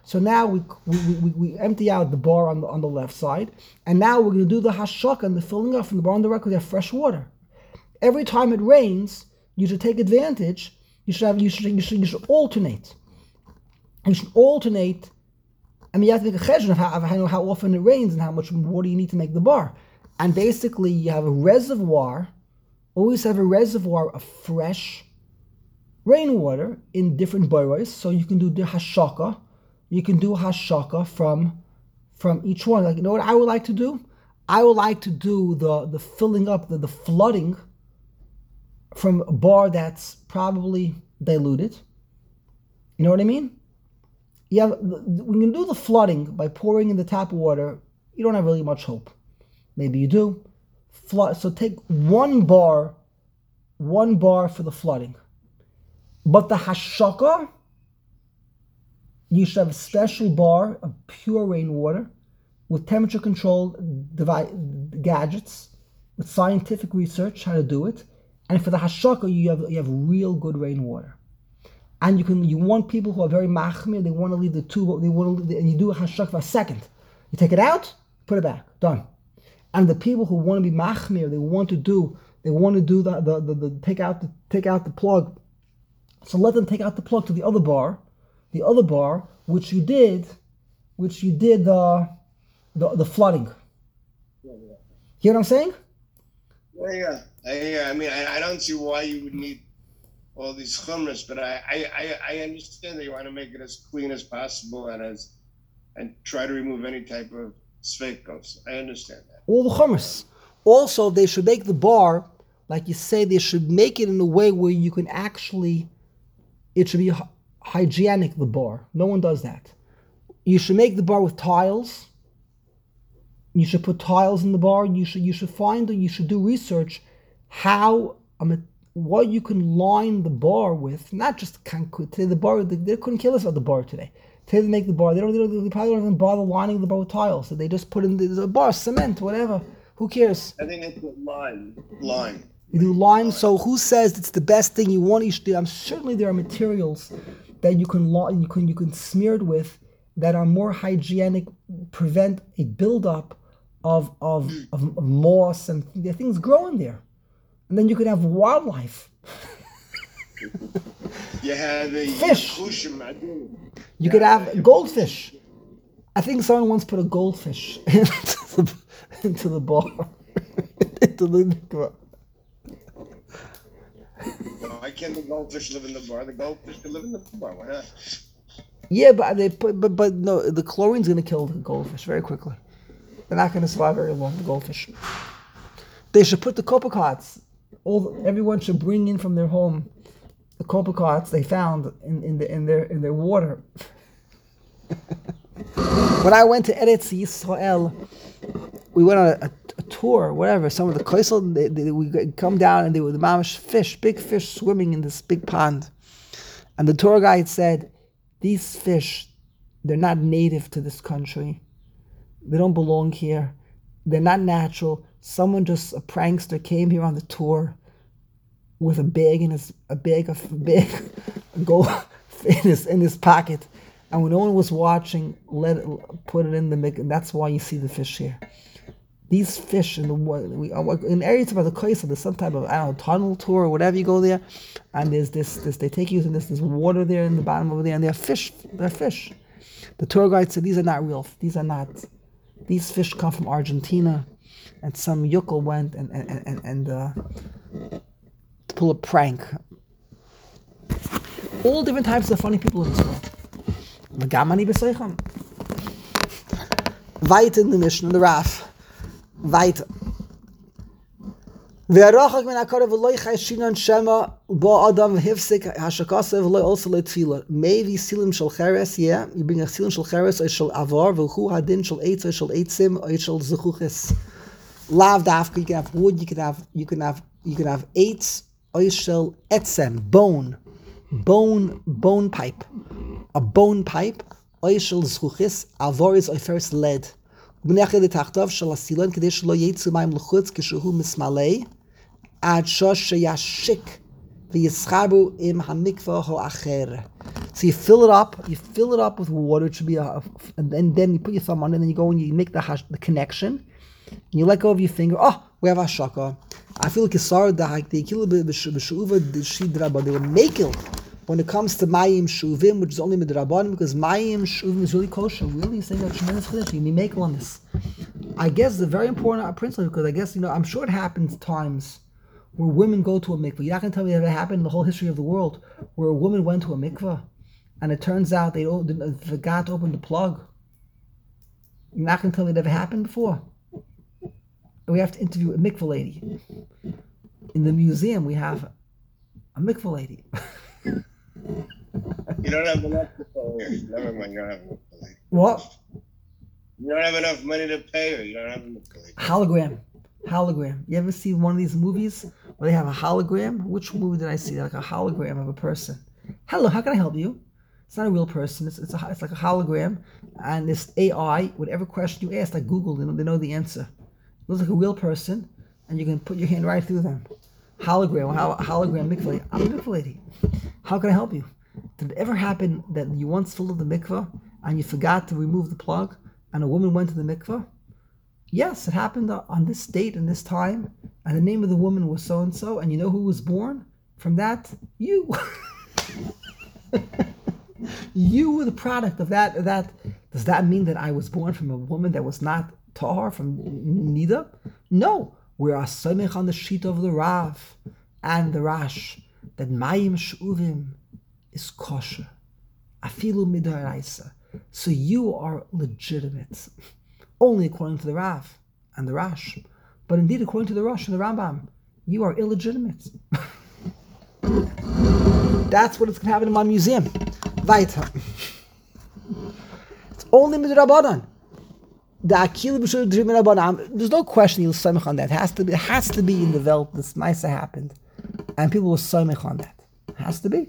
So now we we, we, we empty out the bar on the on the left side, and now we're going to do the hashaka and the filling up from the bar on the right because they have fresh water. Every time it rains, you should take advantage. You should have you should you should, you should alternate. You should alternate. I mean, you have to make a cheshbon of how, of how, how often it rains and how much water you need to make the bar. And basically, you have a reservoir. Always have a reservoir of fresh rainwater in different boros, so you can do the hashaka. You can do hashaka from from each one. Like, you know what I would like to do? I would like to do the the filling up, the, the flooding from a bar that's probably diluted. You know what I mean? You have, when you do the flooding by pouring in the tap water, you don't have really much hope. Maybe you do. Flood, so take one bar, one bar for the flooding. But the hashaka, you should have a special bar of pure rainwater with temperature controlled device, gadgets, with scientific research how to do it. And for the hashaka, you have you have real good rainwater. And you can you want people who are very machmir, they want to leave the tube, they want to leave the, and you do a hashaka for a second. You take it out, put it back, done. And the people who want to be machmir, they want to do, they want to do the the, the, the take out the take out the plug. So let them take out the plug to the other bar, the other bar, which you did, which you did the the, the flooding. Yeah, yeah. You know what I'm saying? Yeah, yeah. I, yeah. I mean, I, I don't see why you would need all these chumras, but I, I, I understand that you want to make it as clean as possible and as and try to remove any type of sveikos. I understand that. All the chumras. Also, they should make the bar, like you say, they should make it in a way where you can actually, it should be hygienic, the bar. No one does that. You should make the bar with tiles. You should put tiles in the bar. You should you should find, you should do research how, um, what you can line the bar with, not just concrete. Today the bar, they, they couldn't kill us about the bar today. Today they make the bar, they don't, they, don't, they probably don't even bother lining the bar with tiles. So they just put in the, the bar, cement, whatever. Who cares? I think it's lime. Lime. You do lime. So who says it's the best thing you want? You should do. I'm certainly there are materials that you can you can you can smear it with that are more hygienic, prevent a buildup of of, of, of moss and things growing there, and then you could have wildlife. You have a fish. You yeah, could have goldfish. I think someone once put a goldfish into the, into the bar. into the Why can't the goldfish live in the bar? The goldfish can live in the bar. Why not? Yeah, but they put, but but no, the chlorine's going to kill the goldfish very quickly. They're not going to survive very long. The goldfish. They should put the copepods. All everyone should bring in from their home the copepods they found in, in the in their in their water. When I went to Eretz Yisrael, we went on a, a, a tour, whatever. Some of the koisel, they, they, we come down and they were the mamish fish, big fish swimming in this big pond. And the tour guide said, these fish, they're not native to this country. They don't belong here. They're not natural. Someone just, a prankster, came here on the tour with a bag in his, a bag of, a bag, go in his, in his pocket. And when no one was watching, let it, put it in the mix, and that's why you see the fish here. These fish in the we in areas about the Kaisa, there's some type of I don't know tunnel tour or whatever. You go there, and there's this this they take you and there's this water there in the bottom over there, and they're fish. They're fish. The tour guide said these are not real. These are not. These fish come from Argentina, and some yuckel went and and and, and uh, to pull a prank. All different types of funny people in this world. Weiter in the Mishnah, in the Raf. Weiter. Ve'arachak min hakarev v'lo yichai shinan shema bo adam v'hifsik hashakasa v'lo also le'tfila. Maybe silim shel cheres, yeah. You bring a silim shel cheres or shel avar v'hu hadin shel eitz or shel eitzim or shel zechuches. Lav dafka. You can have wood. You can have. You can have. You can have eitz or shel etzem, bone, bone, bone pipe. A bone pipe, oishel zchuchis, avor is first lead. B'nechad etachtav shel asilan kedei shelo yetzu mayim l'chutz kishehu mismalei ad shosh sheyashik v'yischabu im hamikvah ho'acher. So you fill it up, you fill it up with water. It should be a, and then, then you put your thumb on it, and then you go and you make the hash, the connection. And you let go of your finger. Oh, we have hashaka. I feel like kisar dahak the kilo b'shuva shidraba. They were makel when it comes to mayim shuvim, which is only midrabanim, because mayim shuvim is really kosher. Really, you're saying a tremendous chiddush. You make on this. I guess the very important principle, because I guess you know I'm sure it happens times where women go to a mikveh. You're not going to tell me that it happened in the whole history of the world where a woman went to a mikveh and it turns out they forgot to open the plug. You're not going to tell me that it ever happened before. We have to interview a mikveh lady. In the museum, we have a mikveh lady. You don't have enough to pay her. Never mind, you don't have enough to pay her. What? You don't have enough money to pay her. You don't have enough to pay her. Hologram. Hologram. You ever see one of these movies where they have a hologram? Which movie did I see? Like a hologram of a person. Hello, how can I help you? It's not a real person. It's it's, a, it's like a hologram, and this A I, whatever question you ask, like Google, they know, they know the answer. It looks like a real person, and you can put your hand right through them. Hologram, how hologram mikveh lady. I'm a mikveh lady. How can I help you? Did it ever happen that you once filled up the mikveh and you forgot to remove the plug, and a woman went to the mikveh? Yes, it happened on this date and this time, and the name of the woman was so and so, and you know who was born from that? You. You were the product of that. That does that mean that I was born from a woman that was not tahar, from Nida? No, we are samech on the sheet of the Rav and the Rash that mayim shuvim is kosher, afilu midaraisa. So you are legitimate, only according to the Rav and the Rash, but indeed according to the Rosh and the Rambam, you are illegitimate. That's what it's going to happen in my museum. Weiter. It's only midrabanan. The akil b'shul midrabanan. There's no question you'll samech on that. It has to be. It has to be in the Welt. This nice happened, and people will samech on that. It has to be.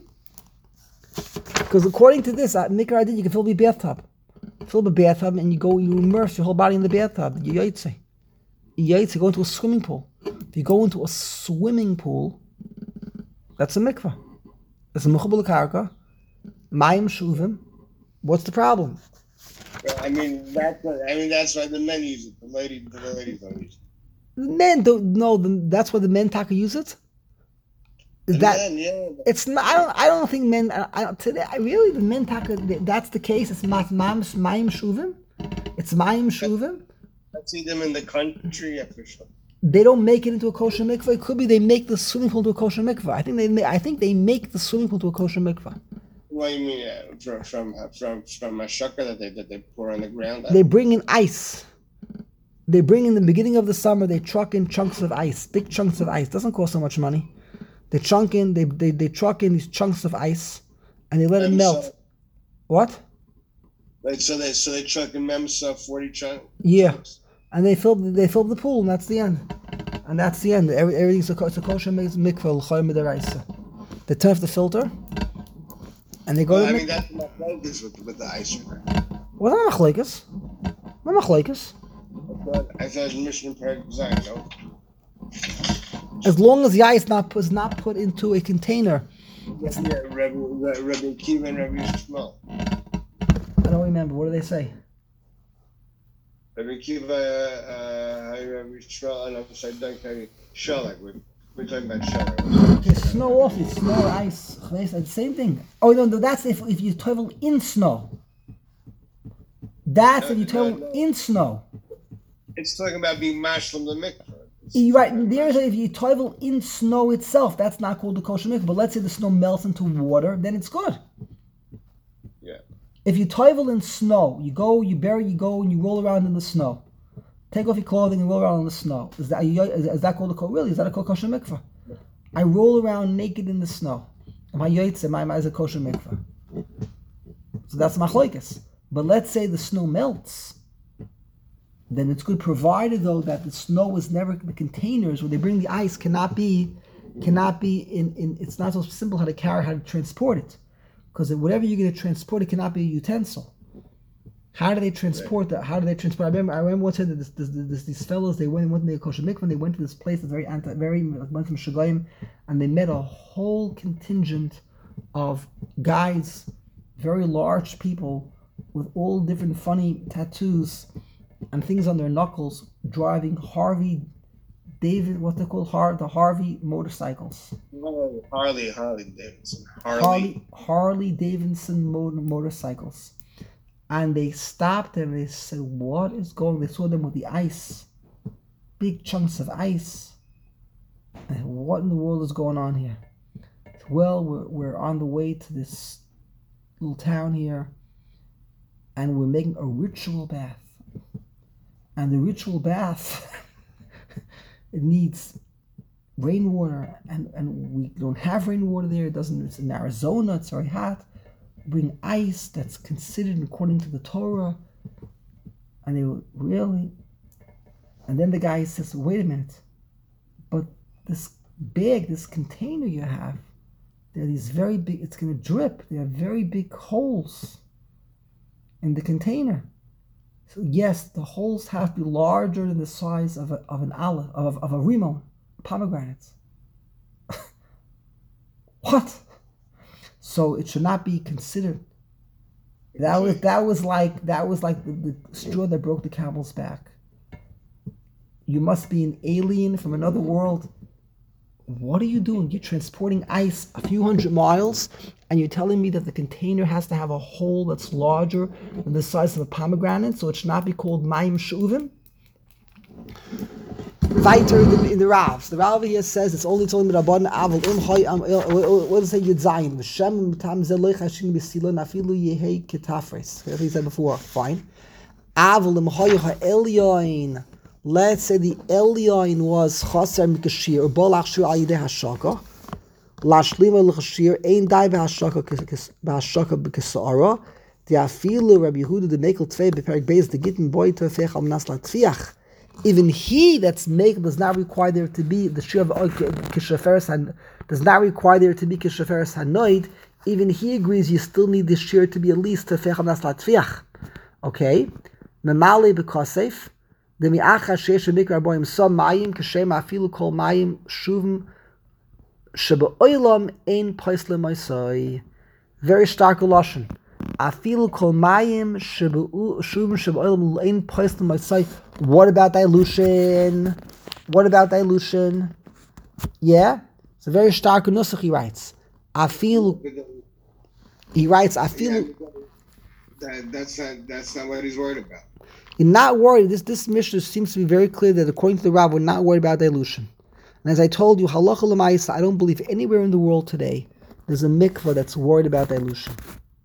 Because according to this, mikra idea, you can fill the bathtub, fill the bathtub, and you go, you immerse your whole body in the bathtub. You yaitse, you yaitse, go into a swimming pool. If you go into a swimming pool, that's a mikvah. It's a mechabul karka. Mayim shuvim. What's the problem? I mean, that's what, I mean that's why the men use it. The lady, the ladies don't use it. The men don't know. That's why the men taka use it. Is The that men, yeah. it's not? I don't. I don't think men. I, I don't, today. I really the men taka. That's the case. It's mat mayim shuvim. It's mayim shuvim. I see them in the country, yeah, for sure. They don't make it into a kosher mikvah. It could be they make the swimming pool into a kosher mikvah. I think they. Make, I think they make the swimming pool into a kosher mikvah. What do you mean uh, from from from from a shaka that they that they pour on the ground? They bring in ice. They bring in the beginning of the summer. They truck in chunks of ice, big chunks of ice. Doesn't cost so much money. They chunk in. They they they truck in these chunks of ice, and they let it melt. So, What? like so they so they truck in Memsa forty chunk. Yeah, and they fill they fill the pool, and that's the end. And that's the end. Every, everything's a, it's a kosher mikvah l'chayim midaraisa. They turn off the filter, and they go Well, to I the mean that's my focus with with the ice cream. Well, not machlekes. Not machlekes. I thought I thought it was mission per design. No. As long as the ice not is not put into a container. Yeah, yeah, Rebbe, Rebbe Kiva and Rebbe Yishmael. I don't remember. What do they say? Rebbe Kiva, uh, Rebbe Yishmael, and I'm sorry, Duncan Shalak. We're, we're talking about Shalak. Okay, snow off it, snow, ice. It's the same thing. Oh no, no, that's if if you travel in snow. That's No, if you no, travel no. in snow. It's talking about being mashlam the mikvah. It's- You're right. There is a, if you travel in snow itself, that's not called a kosher mikvah. But let's say the snow melts into water, then it's good. Yeah. If you travel in snow, you go, you bury, you go, and you roll around in the snow. Take off your clothing and roll around in the snow. Is that is, is that called a kosher? Really? Is that a kosher mikvah? I roll around naked in the snow. My yaitze, my my is a kosher mikvah. So that's machlokes. But let's say the snow melts. Then it's good, provided though that the snow is never, the containers where they bring the ice cannot be, cannot be in, in it's not so simple how to carry, how to transport it. Because whatever you're going to transport, it cannot be a utensil. How do they transport that? How do they transport? I remember, I remember once that this, this, this, these fellows, they went, went to the kosher mikvah, they went to this place that's very anti, very, went from Shagayim, and they met a whole contingent of guys very large people with all different funny tattoos and things on their knuckles driving Harvey David, what they call Har- the Harvey motorcycles. Oh, Harley, Harley Davidson. Harley. Harley, Harley Davidson motor- motorcycles. And they stopped and they said, what is going on? They saw them with the ice, big chunks of ice. And what in the world is going on here? Well, we're, we're on the way to this little town here, and we're making a ritual bath. And the ritual bath, it needs rainwater, and, and we don't have rainwater there. It doesn't. It's in Arizona. It's very hot. Bring ice that's considered according to the Torah. And they were really. And then the guy says, "Wait a minute, but this bag, this container you have, there are these very big. It's going to drip. There are very big holes in the container." So yes, the holes have to be larger than the size of a, of an olive, of, of a rimon, pomegranate. What? So it should not be considered. That was that was like that was like the, the straw that broke the camel's back. You must be an alien from another world. What are you doing? You're transporting ice a few hundred miles, and you're telling me that the container has to have a hole that's larger than the size of a pomegranate, so it should not be called Mayim Shuvim? Weiter in the, in the Ravs. The Rav here says it's only telling me Rabban Aval um hoy am what does it say Yudzayin V'Shem Tam Zelech Hashim B'Silon Afilu Yehei Ketafres. As he said before, fine. Aval um hoy ha'elyoin. Let's say the Elyon was Chaser Mikashir or Bolach Shir Al Yidei Hashaka. Lashlima L'Chashir Ein Dai B'Hashaka B'Hashaka B'Kesara. The Afilu Rabbi Yehuda the Mekel Tvei B'Perek Beis the Gittin Boy Tefech Al Nas Latfiach. Even he that's Mekel does not require there to be the Shir of Kishaferes Han does not require there to be Kishaferes Hanoid. Even he agrees you still need the Shir to be at least Tefech Al Nas Latfiach. Okay, Memale B'Kosef. The mi'acha sheish mikra boim some mayim kashem afilu kol mayim shuvim shebeolam ein poisle moisoi. Very stark lashon. Afilu kol mayim shuvim shebeolam ein poisle moisoi. What about dilution? What about dilution? Yeah, it's a very stark nusach. He writes. Afilu. He writes. Afilu. That, that's not. That's not what he's worried about. You're not worried. This this Mishnah seems to be very clear that according to the Rav, we're not worried about dilution. And as I told you, halacha l'maisa, I don't believe anywhere in the world today there's a mikvah that's worried about dilution.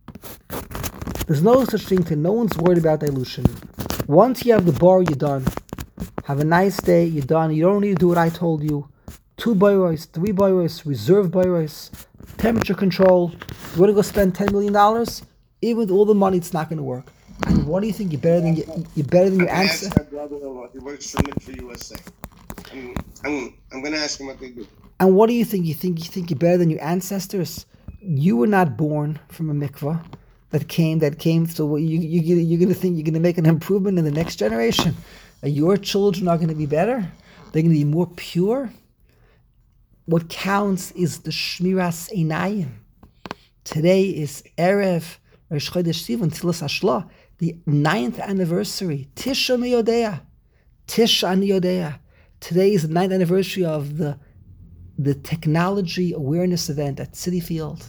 There's no such thing. To no one's worried about dilution. Once you have the bar, you're done. Have a nice day. You're done. You don't need to do what I told you. Two bayros, three bayros, reserve bayros, temperature control. You want to go spend ten million dollars? Even with all the money, it's not going to work. And what do you think? You're better than your, you're better than your ancestors. He works for for U S A. I'm, I'm, I'm going to ask him what they do. And what do you think? You think you think you're better than your ancestors? You were not born from a mikvah that came that came. So you you you're going to think you're going to make an improvement in the next generation? Your children are going to be better. They're going to be more pure. What counts is the shmiras einayim. Today is erev Rosh Chodesh Sivan Tzilas Hashla. The ninth anniversary, Tisha Miyodea, Tisha Aniyodea. Today is the ninth anniversary of the the technology awareness event at City Field,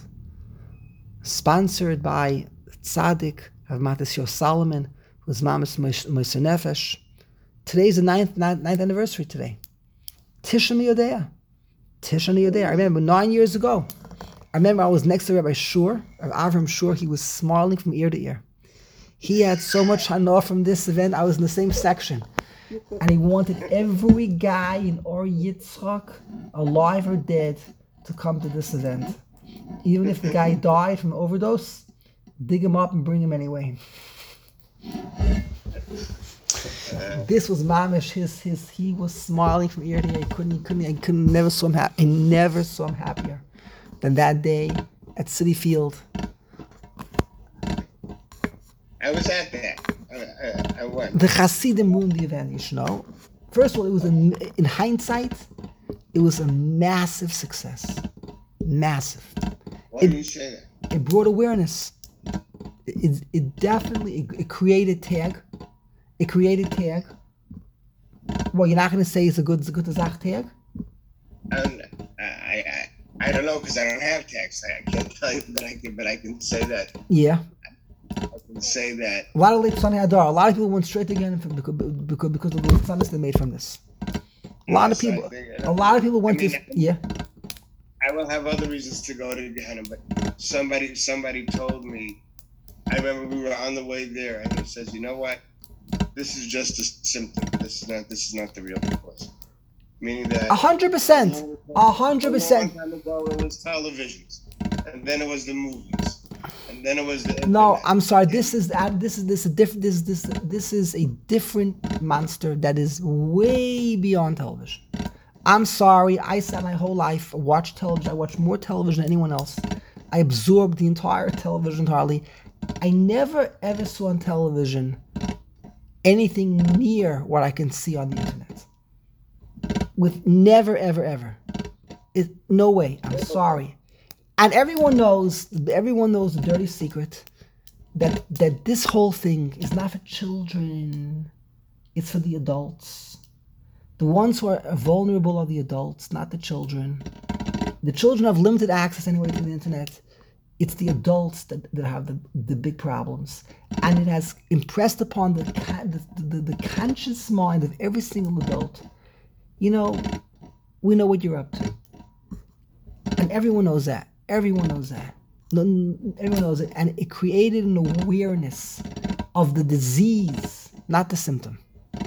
sponsored by Tzaddik of Matisyo Solomon, who's Mamas Moser Nefesh. Today is the ninth, ninth, ninth anniversary today. Tisha Miyodea, Tisha Miyodea. I remember nine years ago. I remember I was next to Rabbi Shur, Rabbi Avram Shur. He was smiling from ear to ear. He had so much hana from this event. I was in the same section. And he wanted every guy in Or Yitzchak, alive or dead, to come to this event. Even if the guy died from overdose, dig him up and bring him anyway. This was mamish. His his he was smiling from ear to ear. He couldn't he couldn't I couldn't never saw him happy. I never saw him happier than that day at City Field. I was at that. I, I, I went. The Hasidim ruined the event, you should know. First of all, it was a, in hindsight, it was a massive success. Massive. Why it, do you say that? It brought awareness. it, it definitely, it, it created tag. It created tag. Well, you're not going to say it's a good, it's a good Zach tag? Um, I, I, I don't know because I don't have tax. I can't tell you, but I can, but I can say that. Yeah. I can say that. A lot of Leitzani Hadar. A lot of people went straight again from, because, because, because of the Leitzanis they made from this. A lot Yes, of people, think, a lot of people went I mean, to, yeah. I will have other reasons to go to Gehenna, but somebody, somebody told me. I remember we were on the way there, and he says, "You know what? This is just a symptom. This is not. This is not the real cause." Meaning that A hundred percent. A hundred a percent. long time ago it was televisions, and then it was the movies, and then it was the internet. No, I'm sorry. This is uh, this is this is different. This this this is a different monster that is way beyond television. I'm sorry. I spent my whole life watch television. I watched more television than anyone else. I absorbed the entire television entirely. I never ever saw on television anything near what I can see on the internet. With never ever ever. It, no way. I'm sorry. And everyone knows, everyone knows the dirty secret that that this whole thing is not for children. It's for the adults. The ones who are vulnerable are the adults, not the children. The children have limited access anyway to the internet. It's the adults that, that have the, the big problems. And it has impressed upon the, the, the, the conscious mind of every single adult, you know, we know what you're up to. And everyone knows that. Everyone knows that. Everyone knows it. And it created an awareness of the disease, not the symptom.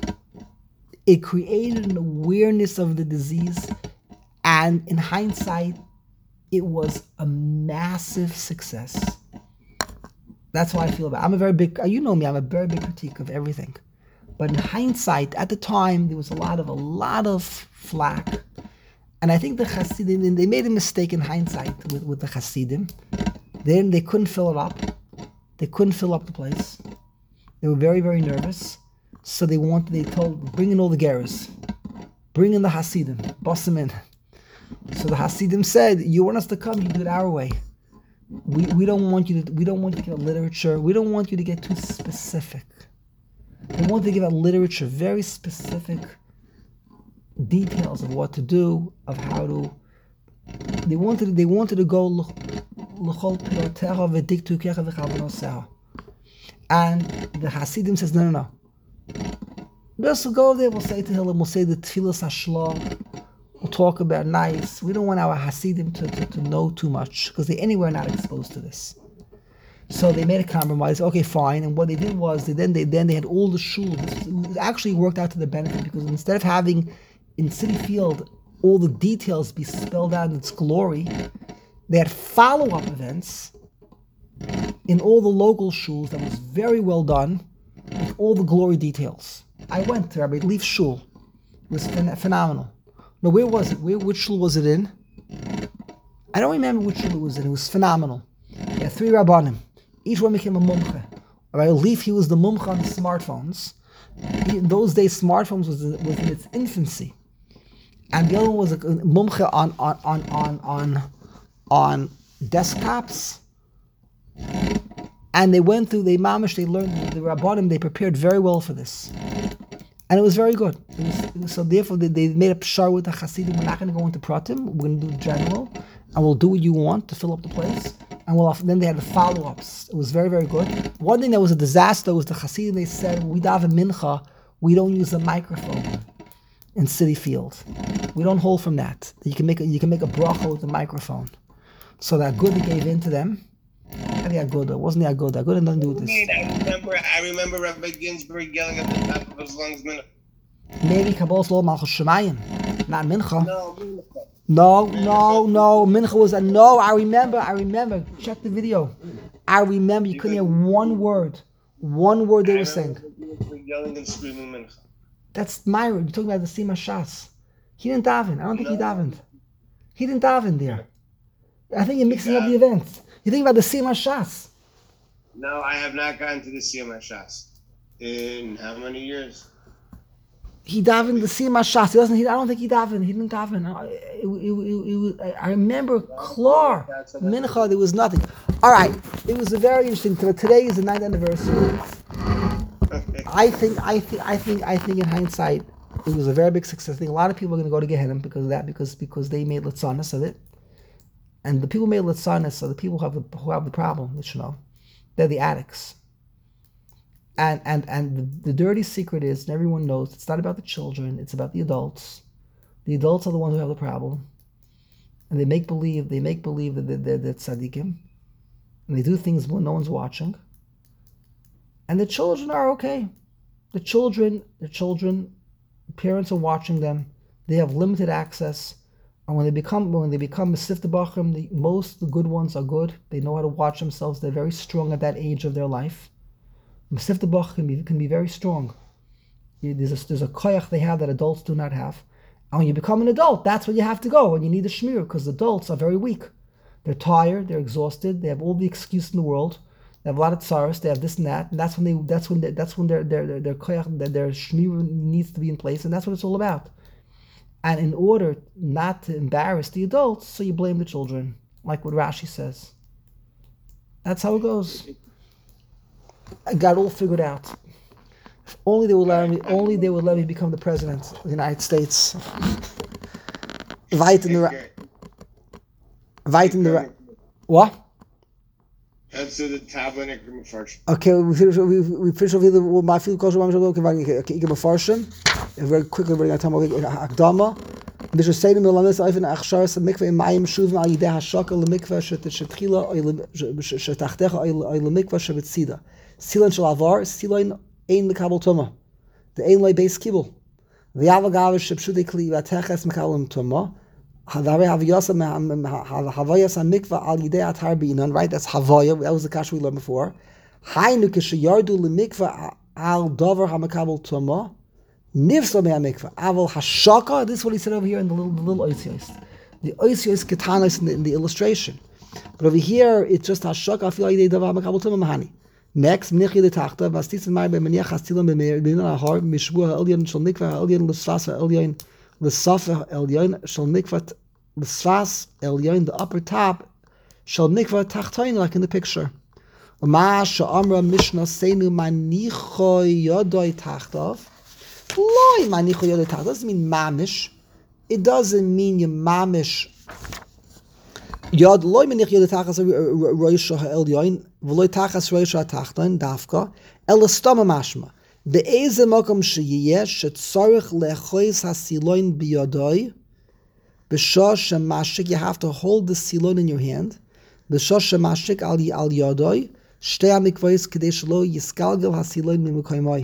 It created an awareness of the disease. And in hindsight, it was a massive success. That's how I feel about it. I'm a very big, you know me, I'm a very big critique of everything. But in hindsight, at the time, there was a lot of, a lot of flack. And I think the Hasidim, they made a mistake in hindsight with, with the Hasidim. They, they couldn't fill it up. They couldn't fill up the place. They were very, very nervous. So they wanted, they told, bring in all the Geras. Bring in the Hasidim. Boss them in. So the Hasidim said, you want us to come, you do it our way. We we don't want you to we don't want you to give out literature. We don't want you to get too specific. They want to give out literature, very specific details of what to do, of how to. They wanted they wanted to go l'chol pilotecha v'diktukecha v'chavanosecha. And the Hasidim says, no, no, no. Just go there. We'll say to him, we'll say the Tfilas Hashlah. We'll talk about nice. We don't want our Hasidim to, to, to know too much because they anywhere not exposed to this. So they made a compromise. Okay, fine. And what they did was they then they then they had all the shuls. It actually worked out to their benefit because instead of having in City Field all the details be spelled out in its glory, they had follow-up events in all the local shuls that was very well done with all the glory details. I went to Rabbi Leaf Shul. It was phen- phenomenal. No, where was it? Where, which shul was it in? I don't remember which shul it was in. It was phenomenal. He had three rabbanim. Each one became a mumcha. Rabbi Leaf, he was the mumcha on the smartphones. He, in those days, smartphones was, was in its infancy. And the other one was a mumcha on on on on on, on desktops. And they went through, they mamish, they learned, the rabbanim, they prepared very well for this. And it was very good. It was, it was, so therefore, they, they made a pshar with the Hasidim. We're not going to go into pratim. We're going to do general. And we'll do what you want to fill up the place. And we'll then they had the follow-ups. It was very, very good. One thing that was a disaster was the Hasidim, they said, we daven mincha, we don't use a microphone in City Field. We don't hold from that. You can make a, you can make a bracha with a microphone. So that good they gave in to them. And the Aguda. It wasn't the Aguda. Aguda nothing to do with this. I remember, I remember Rabbi Ginsburg yelling at the top of his lungs, mincha. Maybe Kabbalah's Lo Malchus Shemayim, not Mincha. No, mincha. No, no, no. Mincha was a no. I remember. I remember. Check the video. I remember. You couldn't hear one word. One word they were saying. Yelling and screaming mincha. That's Myra. You're talking about the Sima Shas. He didn't daven. I don't think he davened. He didn't daven there. I think you're mixing up the events. You think about the Sima Shas. No, I have not gone to the Siyam Shas. In how many years? He davened the Sima Shas. He doesn't. He, I don't think he davened. He didn't daven. It, it, it, it, I remember Klar Mincha. There was nothing. All right. It was a very interesting. Today is the ninth anniversary. I think. I think. I think. I think. In hindsight, it was a very big success. I think a lot of people are going to go to Gehenna because of that. Because because they made litzanis of it, and the people who made litzanis are the people who have the who have the problem. You should know, they're the addicts. And and and the, the dirty secret is, and everyone knows, it's not about the children, it's about the adults. The adults are the ones who have the problem. And they make believe, they make believe that they're, they're, they're tzaddikim. And they do things when no one's watching. And the children are okay. The children, the children, parents are watching them. They have limited access. And when they become when they become Mesifta Bachrim, the most the good ones are good. They know how to watch themselves. They're very strong at that age of their life. Mesifta Bach can be, can be very strong. There's a, there's a koyach they have that adults do not have. And when you become an adult, that's where you have to go. And you need a shmir, because adults are very weak. They're tired, they're exhausted, they have all the excuse in the world. They have a lot of tsaros, they have this and that. And that's when they that's when they, that's when their their their, their koyach, their, their shmir needs to be in place. And that's what it's all about. And in order not to embarrass the adults, so you blame the children, like what Rashi says. That's how it goes. I got it all figured out. If only they would let me. Only they would let me become the president of the United States. Weit in the. Weit in the. What? That's the tablet first. Okay, we finish. We we finish over here. My field culture. I'm going to give a farshim. Very quickly, we're going to talk about Akdama. Mister Seidim Melamis Ivan Achsharas Mikveh in Mayim Shuvim Al Yidei Hashaka LeMikveh Shetchila Shetachtecha Oy LeMikveh Shebetzida. Silan Shel Avar Silan Ein Mekabel Tuma. The Ein Loi Beis Kibul. V'Yavagav Shepshudei Kli Vateches Mekabel Tuma. Havarei Havayasa Havayasa Mikveh Al Yidei Atar Beinan. Right, that's Havaya. That was the kash we learned before. Hainu Kishayardu LeMikveh Al Dover HaMekabel Tuma. Nivsla me'amikvah. Aval hashaka. This is what he said over here in the little, the little oisios. The oisios ketanos in the, in the illustration. But over here, it's just hashaka. I feel like they davar makabel tumah mahani. Next, mnichi letachta. Vastis and mari b'maniach hastilam b'meirin ahar mishbu ha'elyon shal mikvah ha'elyon l'sfas ha'elyon l'saf ha'elyon shal mikvah l'sfas ha'elyon, the upper top shal mikvah tachtoin, like in the picture. U'ma sha'amra mishnah seinu manicho yodoi tachtav. It doesn't mean mamish. It doesn't mean you mamish. Yod loy menich yod tachas roisha ha'elyon v'loy tachas roisha ha'tachton dafka elastama mashma be'eze makom sheyeh shetzarich lechois hasiloin biyadoi b'shah shemashik. You have to hold the silon in your hand. B'shah shemashik al al yadoi shtei hamikvos kedei shelo yiskalgel hasiloin mimukaymoy.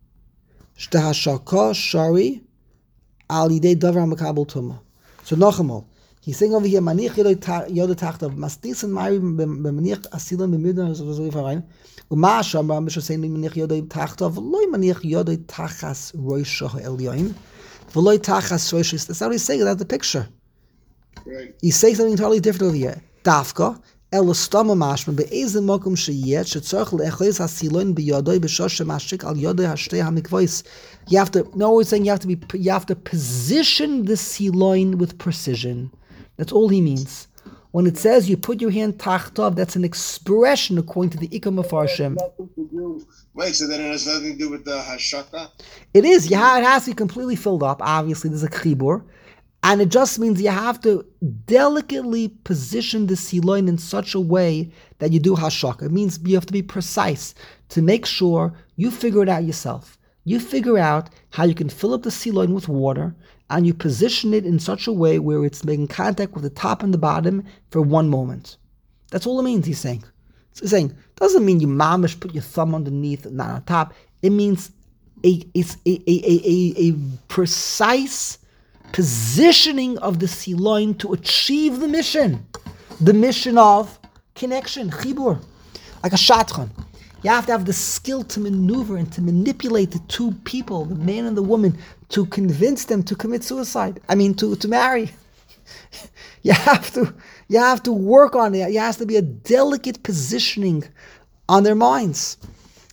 Shtehashaka shari al yidei davar makabel tuma. So nochamal, he's saying over here, manich yodei tachtav mastis and mari b'manich asilan b'midan zozoi farayin u'ma shama misha saying manich yodei tachtav loy manich yodei tachas roisha ha'elyon v'loy tachas roisha. That's not what he's saying. That's the picture. Right. He's saying something totally different over here. Dafka. Elastama mashma be'ezim mokum sheyet shetzarich le'echleis hasilon biyadoi b'shosh shemashik al yodoi hashtei hamikvos. You have to. No, we're saying you have to be. You have to position the silon with precision. That's all he means. When it says you put your hand tachtav, that's an expression according to the Ikam Mefarshim. Wait, so then it has nothing to do with the hashaka? It is. Yeah, it has to be completely filled up. Obviously, there's a chibur. And it just means you have to delicately position the siloin in such a way that you do hashaka. It means you have to be precise to make sure you figure it out yourself. You figure out how you can fill up the siloin with water, and you position it in such a way where it's making contact with the top and the bottom for one moment. That's all it means, he's saying. He's saying, doesn't mean you mamish put your thumb underneath, not on top. It means a, it's a, a, a, a, a precise positioning of the siloin to achieve the mission, the mission of connection, chibur, like a shadchan. You have to have the skill to maneuver and to manipulate the two people, the man and the woman, to convince them to commit suicide. I mean, to, to marry. You have to, you have to work on it. It has to be a delicate positioning on their minds.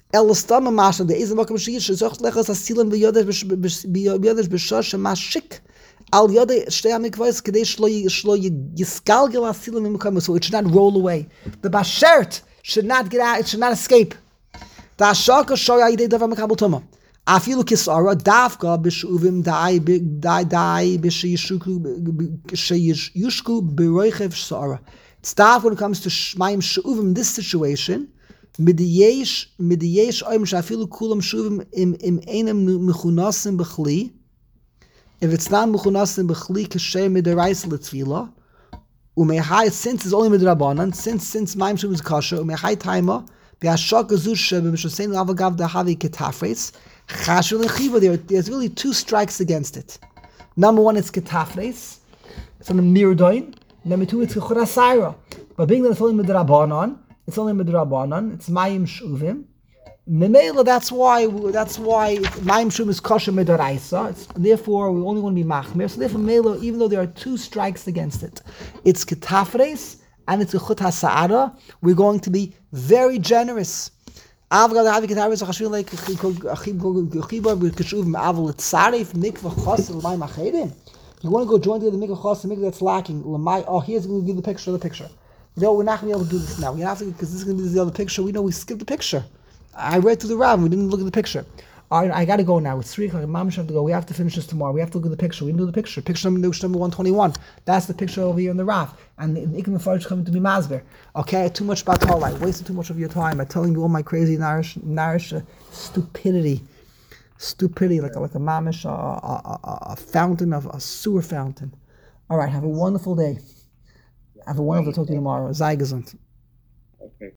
Elastama Masha, the Izamakum Shish, Zocht Lechas Asilim Biodesh Bishash Mashik. Al Yode Shteamik voice Kadesh Shlo Yiskalgil Asilim Imukam, so it should not roll away. The Bashert should not get out, it should not escape. Da Shaka Shoya Ide Davam Kabutoma. Afilu Kisara, Davka Bishuvim Dai Dai Dai Bishishku Yushku Beroichev Sara. It's Dav when it comes to Shmaim Shuvim, this situation. Midiyesh Midiyesh Oim Shafilu Kulam Shuvim im im Einem Mechunasim Bechli. If it's not Mechunasim Bechli, Kasher Midarais Litzvila. Umehai, since it's only Midrabanan, since since Maim Shuvim is Kasher, Umehai Taima, Beashak Azush B'Mishasein Avagav Dahavi Ketafres. Chashul and Chiva, there, there's really two strikes against it. Number one, it's Ketafres. It's on the Mirdoin. Number two, it's Churasaira. But being that it's only Midrabanan, it's only Midrabanan, it's Mayim Shuvim. Memela, that's why, that's why Mayim Shuvim is Kosher Midraisa. It's, therefore, we only want to be Machmir. So therefore, Mela, even though there are two strikes against it, it's Ketafres and it's a Chut HaSa'ara, we're going to be very generous. You want to go join the mikvah chos, the mikvah that's lacking. Oh, here's going to give the picture of the picture. No, we're not going to be able to do this now. We have to, because this is going to be the other picture. We know we skipped the picture. I read through the Rav, we didn't look at the picture. All right, I got to go now. It's three o'clock. Mom should have to go. We have to finish this tomorrow. We have to look at the picture. We didn't do the picture. Picture number, number one twenty-one. That's the picture over here in the Rav. And the Ikim Mefarsh coming to be Masber. Okay, too much about all. I wasted too much of your time by telling you all my crazy nourish, nourish uh, stupidity. Stupidity, like a, like a mamish, a, a, a, a fountain, of a sewer fountain. All right, have a wonderful day. Have a wonderful talk to you tomorrow. Zai gesund. Okay.